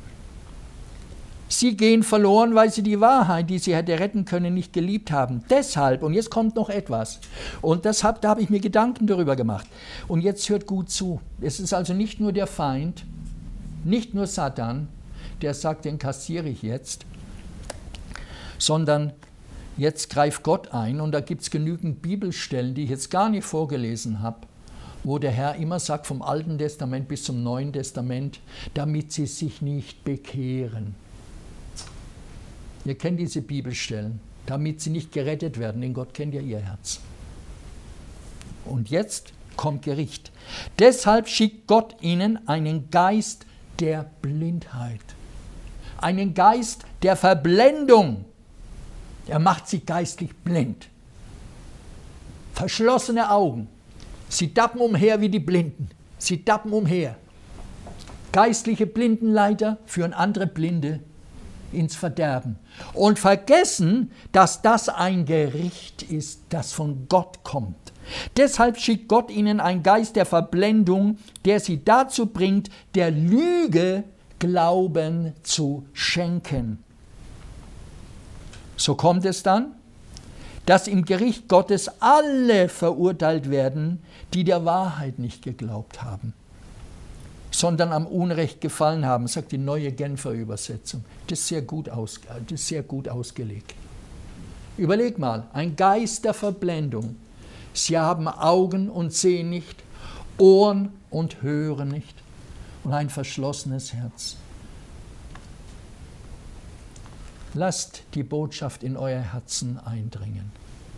Sie gehen verloren, weil sie die Wahrheit, die sie hätte retten können, nicht geliebt haben. Deshalb, und jetzt kommt noch etwas, und das hab, da habe ich mir Gedanken darüber gemacht. Und jetzt hört gut zu. Es ist also nicht nur der Feind, nicht nur Satan, der sagt, den kassiere ich jetzt, sondern jetzt greift Gott ein. Und da gibt es genügend Bibelstellen, die ich jetzt gar nicht vorgelesen habe, wo der Herr immer sagt, vom Alten Testament bis zum Neuen Testament, damit sie sich nicht bekehren. Ihr kennt diese Bibelstellen, damit sie nicht gerettet werden, denn Gott kennt ja ihr Herz. Und jetzt kommt Gericht. Deshalb schickt Gott ihnen einen Geist der Blindheit, einen Geist der Verblendung. Er macht sie geistlich blind. Verschlossene Augen. Sie tappen umher wie die Blinden. Sie tappen umher. Geistliche Blindenleiter führen andere Blinde ins Verderben und vergessen, dass das ein Gericht ist, das von Gott kommt. Deshalb schickt Gott ihnen einen Geist der Verblendung, der sie dazu bringt, der Lüge Glauben zu schenken. So kommt es dann, dass im Gericht Gottes alle verurteilt werden, die der Wahrheit nicht geglaubt haben, sondern am Unrecht gefallen haben, sagt die neue Genfer Übersetzung. Das ist sehr gut, aus, das ist sehr gut ausgelegt. Überleg mal, ein Geist der Verblendung. Sie haben Augen und sehen nicht, Ohren und hören nicht und ein verschlossenes Herz. Lasst die Botschaft in euer Herzen eindringen.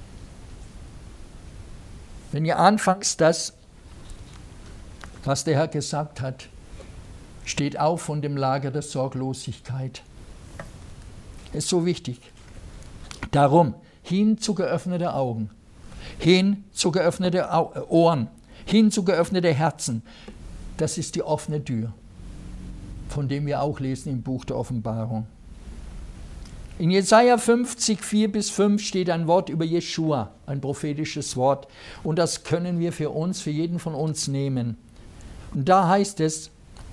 Wenn ihr anfangs das, was der Herr gesagt hat, steht auf von dem Lager der Sorglosigkeit. Ist so wichtig. Darum, hin zu geöffneten Augen, hin zu geöffneten Ohren, hin zu geöffneten Herzen. Das ist die offene Tür, von dem wir auch lesen im Buch der Offenbarung. In Jesaja fünfzig, vier bis fünf steht ein Wort über Jeschua, ein prophetisches Wort. Und das können wir für uns, für jeden von uns nehmen. Und da heißt es,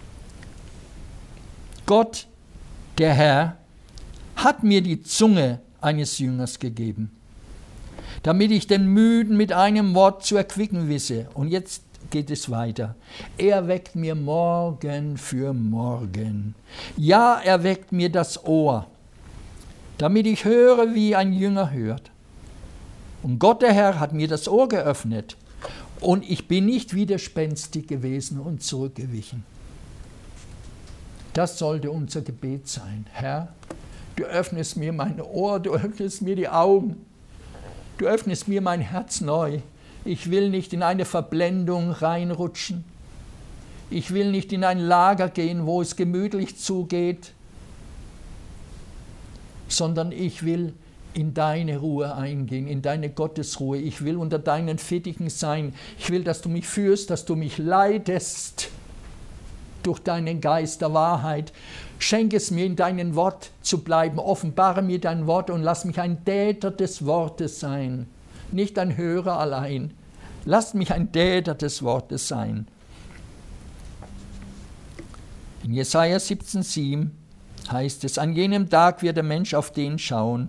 Gott, der Herr, hat mir die Zunge eines Jüngers gegeben, damit ich den Müden mit einem Wort zu erquicken wisse. Und jetzt geht es weiter. Er weckt mir Morgen für Morgen. Ja, er weckt mir das Ohr, damit ich höre, wie ein Jünger hört. Und Gott, der Herr, hat mir das Ohr geöffnet. Und ich bin nicht widerspenstig gewesen und zurückgewichen. Das sollte unser Gebet sein. Herr, du öffnest mir mein Ohr, du öffnest mir die Augen. Du öffnest mir mein Herz neu. Ich will nicht in eine Verblendung reinrutschen. Ich will nicht in ein Lager gehen, wo es gemütlich zugeht, sondern ich will in deine Ruhe eingehen, in deine Gottesruhe. Ich will unter deinen Fittichen sein. Ich will, dass du mich führst, dass du mich leitest durch deinen Geist der Wahrheit. Schenk es mir, in deinem Wort zu bleiben. Offenbare mir dein Wort und lass mich ein Täter des Wortes sein, nicht ein Hörer allein. Lass mich ein Täter des Wortes sein. In Jesaja siebzehn, sieben heißt es, an jenem Tag wird der Mensch auf den schauen,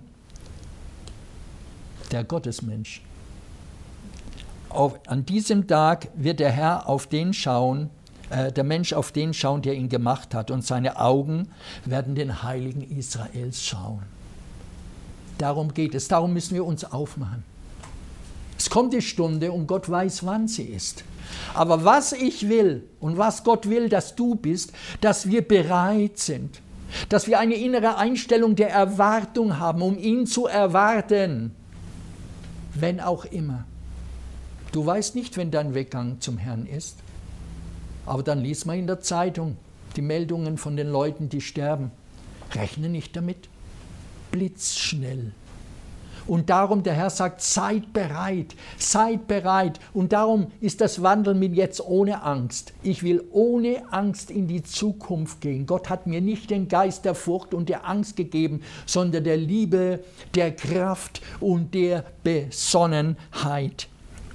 der Gottesmensch. Auf, an diesem Tag wird der Herr auf den schauen, äh, der Mensch auf den schauen, der ihn gemacht hat, und seine Augen werden den Heiligen Israels schauen. Darum geht es, darum müssen wir uns aufmachen. Es kommt die Stunde und Gott weiß, wann sie ist. Aber was ich will und was Gott will, dass du bist, dass wir bereit sind, dass wir eine innere Einstellung der Erwartung haben, um ihn zu erwarten, wenn auch immer. Du weißt nicht, wenn dein Weggang zum Herrn ist, aber dann liest man in der Zeitung die Meldungen von den Leuten, die sterben. Rechne nicht damit. Blitzschnell. Und darum, der Herr sagt, seid bereit, seid bereit. Und darum ist das Wandeln mit jetzt ohne Angst. Ich will ohne Angst in die Zukunft gehen. Gott hat mir nicht den Geist der Furcht und der Angst gegeben, sondern der Liebe, der Kraft und der Besonnenheit.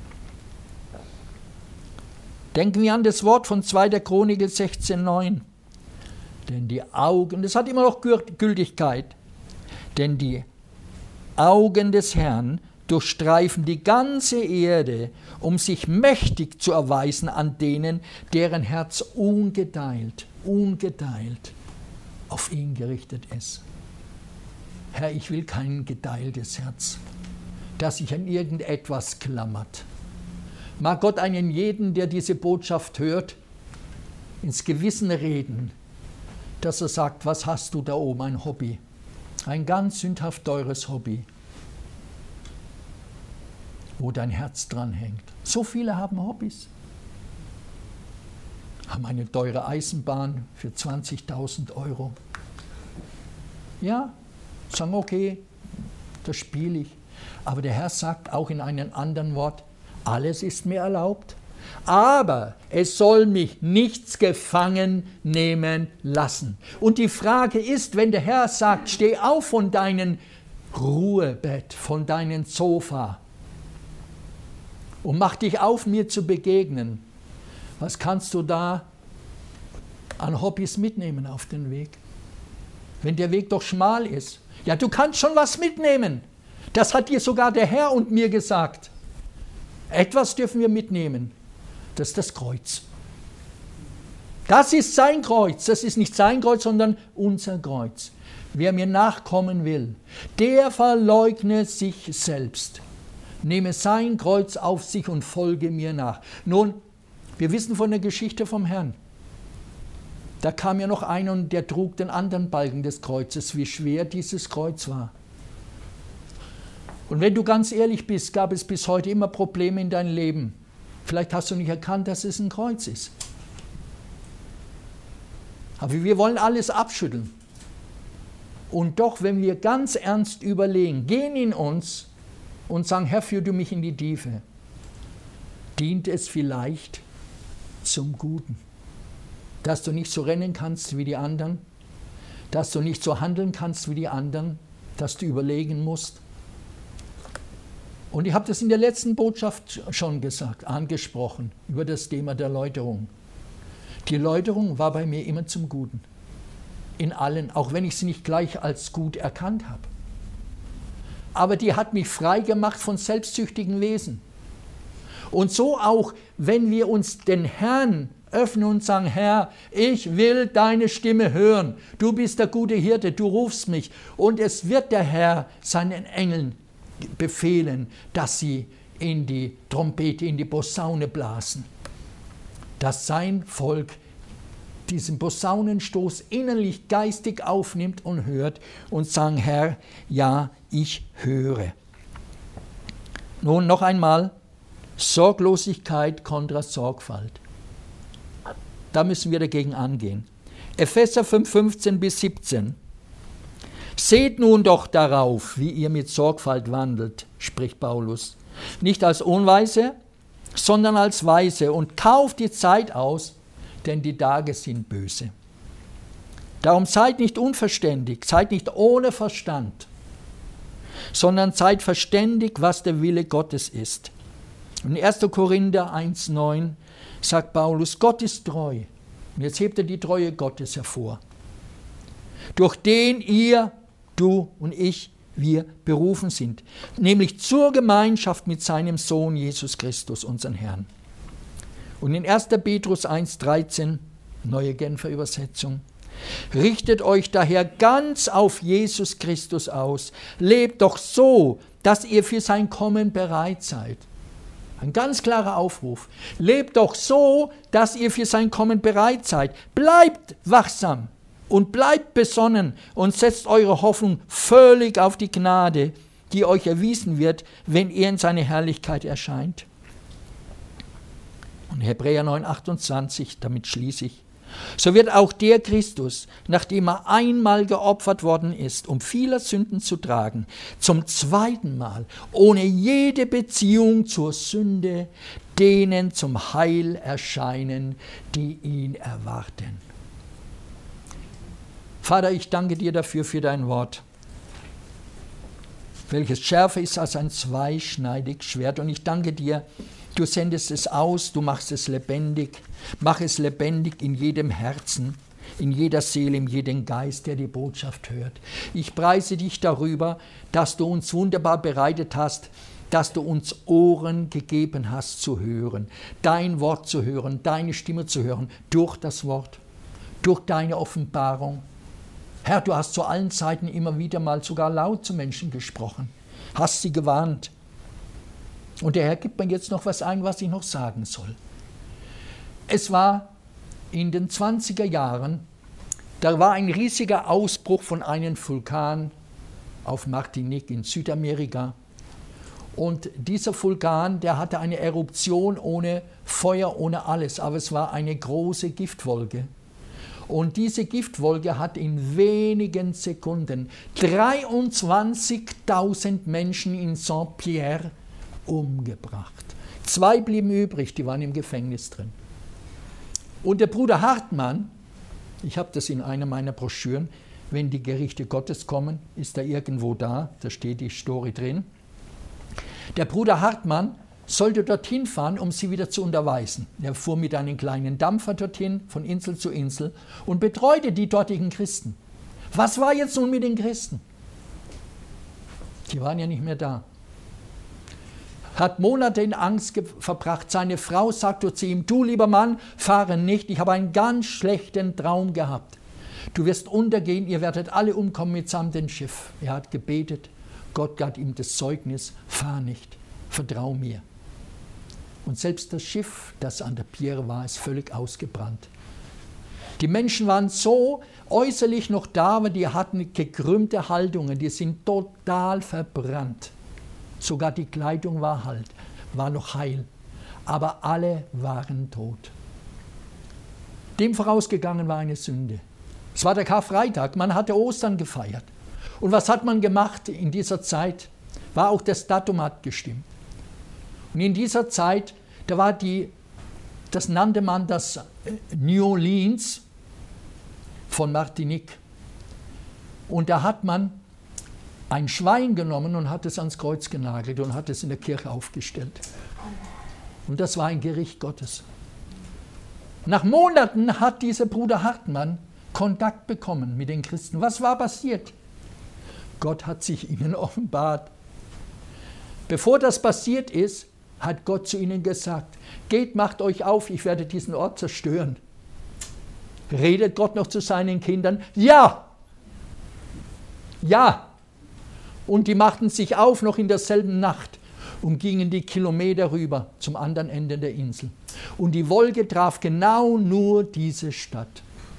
Denken wir an das Wort von zweiter Chronik sechzehn, neun. Denn die Augen, das hat immer noch Gültigkeit, denn die Augen des Herrn durchstreifen die ganze Erde, um sich mächtig zu erweisen an denen, deren Herz ungeteilt, ungeteilt auf ihn gerichtet ist. Herr, ich will kein geteiltes Herz, das sich an irgendetwas klammert. Mag Gott einen jeden, der diese Botschaft hört, ins Gewissen reden, dass er sagt, was hast du da oben, ein Hobby? Ein ganz sündhaft teures Hobby, wo dein Herz dran hängt. So viele haben Hobbys. Haben eine teure Eisenbahn für zwanzigtausend Euro. Ja, sagen, okay, das spiele ich. Aber der Herr sagt auch in einem anderen Wort, alles ist mir erlaubt, Aber es soll mich nichts gefangen nehmen lassen. Und die Frage ist, wenn der Herr sagt, steh auf von deinem Ruhebett, von deinem Sofa und mach dich auf, mir zu begegnen, was kannst du da an Hobbys mitnehmen auf den Weg? Wenn der Weg doch schmal ist. Ja, du kannst schon was mitnehmen. Das hat dir sogar der Herr und mir gesagt. Etwas dürfen wir mitnehmen. Das ist das Kreuz. Das ist sein Kreuz. Das ist nicht sein Kreuz, sondern unser Kreuz. Wer mir nachkommen will, der verleugne sich selbst. Nehme sein Kreuz auf sich und folge mir nach. Nun, wir wissen von der Geschichte vom Herrn. Da kam ja noch einer und der trug den anderen Balken des Kreuzes, wie schwer dieses Kreuz war. Und wenn du ganz ehrlich bist, gab es bis heute immer Probleme in deinem Leben. Vielleicht hast du nicht erkannt, dass es ein Kreuz ist. Aber wir wollen alles abschütteln. Und doch, wenn wir ganz ernst überlegen, gehen in uns und sagen, Herr, führ du mich in die Tiefe, dient es vielleicht zum Guten. Dass du nicht so rennen kannst wie die anderen, dass du nicht so handeln kannst wie die anderen, dass du überlegen musst. Und ich habe das in der letzten Botschaft schon gesagt, angesprochen, über das Thema der Läuterung. Die Läuterung war bei mir immer zum Guten. In allen, auch wenn ich sie nicht gleich als gut erkannt habe. Aber die hat mich frei gemacht von selbstsüchtigen Wesen. Und so auch, wenn wir uns den Herrn öffnen und sagen, Herr, ich will deine Stimme hören. Du bist der gute Hirte, du rufst mich. Und es wird der Herr seinen Engeln befehlen, dass sie in die Trompete, in die Posaune blasen. Dass sein Volk diesen Posaunenstoß innerlich geistig aufnimmt und hört und sagt, Herr, ja, ich höre. Nun noch einmal, Sorglosigkeit kontra Sorgfalt. Da müssen wir dagegen angehen. Epheser fünf, fünfzehn bis siebzehn. Seht nun doch darauf, wie ihr mit Sorgfalt wandelt, spricht Paulus. Nicht als Unweise, sondern als Weise, und kauft die Zeit aus, denn die Tage sind böse. Darum seid nicht unverständig, seid nicht ohne Verstand, sondern seid verständig, was der Wille Gottes ist. In erster Korinther eins, neun sagt Paulus, Gott ist treu. Und jetzt hebt er die Treue Gottes hervor, durch den ihr, du und ich, wir berufen sind, nämlich zur Gemeinschaft mit seinem Sohn Jesus Christus, unseren Herrn. Und in erster Petrus eins, dreizehn, neue Genfer Übersetzung, richtet euch daher ganz auf Jesus Christus aus, lebt doch so, dass ihr für sein Kommen bereit seid. Ein ganz klarer Aufruf. Lebt doch so, dass ihr für sein Kommen bereit seid. Bleibt wachsam und bleibt besonnen und setzt eure Hoffnung völlig auf die Gnade, die euch erwiesen wird, wenn er in seine Herrlichkeit erscheint. Und Hebräer neun, achtundzwanzig, damit schließe ich. So wird auch der Christus, nachdem er einmal geopfert worden ist, um vieler Sünden zu tragen, zum zweiten Mal, ohne jede Beziehung zur Sünde, denen zum Heil erscheinen, die ihn erwarten. Vater, ich danke dir dafür für dein Wort, welches schärfer ist als ein zweischneidiges Schwert. Und ich danke dir, du sendest es aus, du machst es lebendig. Mach es lebendig in jedem Herzen, in jeder Seele, in jedem Geist, der die Botschaft hört. Ich preise dich darüber, dass du uns wunderbar bereitet hast, dass du uns Ohren gegeben hast zu hören, dein Wort zu hören, deine Stimme zu hören, durch das Wort, durch deine Offenbarung. Herr, du hast zu allen Zeiten immer wieder mal sogar laut zu Menschen gesprochen, hast sie gewarnt. Und der Herr gibt mir jetzt noch was ein, was ich noch sagen soll. Es war in den zwanziger Jahren, da war ein riesiger Ausbruch von einem Vulkan auf Martinique in Südamerika. Und dieser Vulkan, der hatte eine Eruption ohne Feuer, ohne alles, aber es war eine große Giftwolke. Und diese Giftwolke hat in wenigen Sekunden dreiundzwanzigtausend Menschen in Saint-Pierre umgebracht. Zwei blieben übrig, die waren im Gefängnis drin. Und der Bruder Hartmann, ich habe das in einer meiner Broschüren, wenn die Gerichte Gottes kommen, ist er irgendwo da, da steht die Story drin. Der Bruder Hartmann sollte dorthin fahren, um sie wieder zu unterweisen. Er fuhr mit einem kleinen Dampfer dorthin, von Insel zu Insel, und betreute die dortigen Christen. Was war jetzt nun mit den Christen? Die waren ja nicht mehr da. Hat Monate in Angst verbracht. Seine Frau sagte zu ihm, du lieber Mann, fahre nicht, ich habe einen ganz schlechten Traum gehabt. Du wirst untergehen, ihr werdet alle umkommen mitsamt dem Schiff. Er hat gebetet, Gott gab ihm das Zeugnis, fahr nicht, vertrau mir. Und selbst das Schiff, das an der Pier war, ist völlig ausgebrannt. Die Menschen waren so äußerlich noch da, aber die hatten gekrümmte Haltungen, die sind total verbrannt. Sogar die Kleidung war, halt, war noch heil, aber alle waren tot. Dem vorausgegangen war eine Sünde. Es war der Karfreitag, man hatte Ostern gefeiert. Und was hat man gemacht in dieser Zeit? War auch das Datum hat gestimmt. Und in dieser Zeit, da war die, das nannte man das New Orleans von Martinique. Und da hat man ein Schwein genommen und hat es ans Kreuz genagelt und hat es in der Kirche aufgestellt. Und das war ein Gericht Gottes. Nach Monaten hat dieser Bruder Hartmann Kontakt bekommen mit den Christen. Was war passiert? Gott hat sich ihnen offenbart. Bevor das passiert ist, hat Gott zu ihnen gesagt, geht, macht euch auf, ich werde diesen Ort zerstören. Redet Gott noch zu seinen Kindern? Ja! Ja! Und die machten sich auf, noch in derselben Nacht, und gingen die Kilometer rüber zum anderen Ende der Insel. Und die Wolke traf genau nur diese Stadt.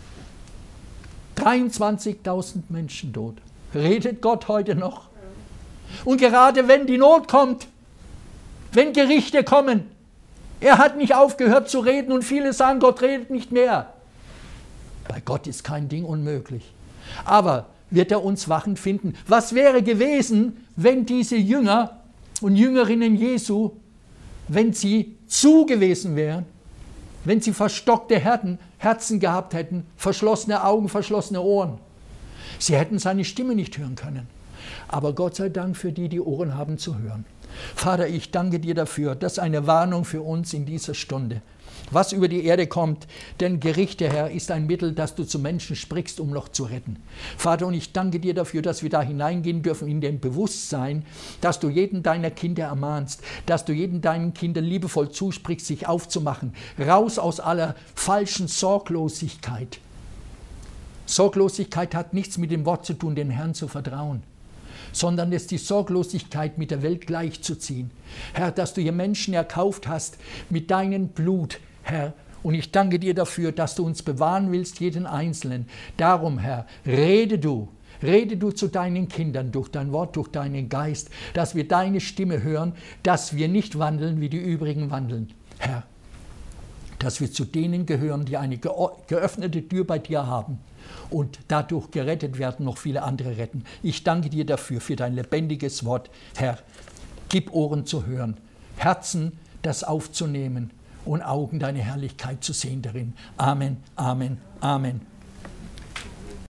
dreiundzwanzigtausend Menschen tot. Redet Gott heute noch? Und gerade wenn die Not kommt, wenn Gerichte kommen, er hat nicht aufgehört zu reden und viele sagen, Gott redet nicht mehr. Bei Gott ist kein Ding unmöglich. Aber wird er uns wachend finden? Was wäre gewesen, wenn diese Jünger und Jüngerinnen Jesu, wenn sie zu gewesen wären, wenn sie verstockte Herzen, Herzen gehabt hätten, verschlossene Augen, verschlossene Ohren? Sie hätten seine Stimme nicht hören können. Aber Gott sei Dank für die, die Ohren haben zu hören. Vater, ich danke dir dafür. Das ist eine Warnung für uns in dieser Stunde. Was über die Erde kommt, denn Gerichte, Herr, ist ein Mittel, dass du zu Menschen sprichst, um noch zu retten. Vater, und ich danke dir dafür, dass wir da hineingehen dürfen in dem Bewusstsein, dass du jeden deiner Kinder ermahnst, dass du jeden deinen Kindern liebevoll zusprichst, sich aufzumachen, raus aus aller falschen Sorglosigkeit. Sorglosigkeit hat nichts mit dem Wort zu tun, dem Herrn zu vertrauen, sondern es ist die Sorglosigkeit, mit der Welt gleichzuziehen. Herr, dass du hier Menschen erkauft hast mit deinem Blut, Herr. Und ich danke dir dafür, dass du uns bewahren willst, jeden Einzelnen. Darum, Herr, rede du, rede du zu deinen Kindern durch dein Wort, durch deinen Geist, dass wir deine Stimme hören, dass wir nicht wandeln, wie die übrigen wandeln, Herr. Dass wir zu denen gehören, die eine geöffnete Tür bei dir haben und dadurch gerettet werden, noch viele andere retten. Ich danke dir dafür, für dein lebendiges Wort, Herr. Gib Ohren zu hören, Herzen, das aufzunehmen und Augen, deine Herrlichkeit zu sehen darin. Amen, Amen, Amen.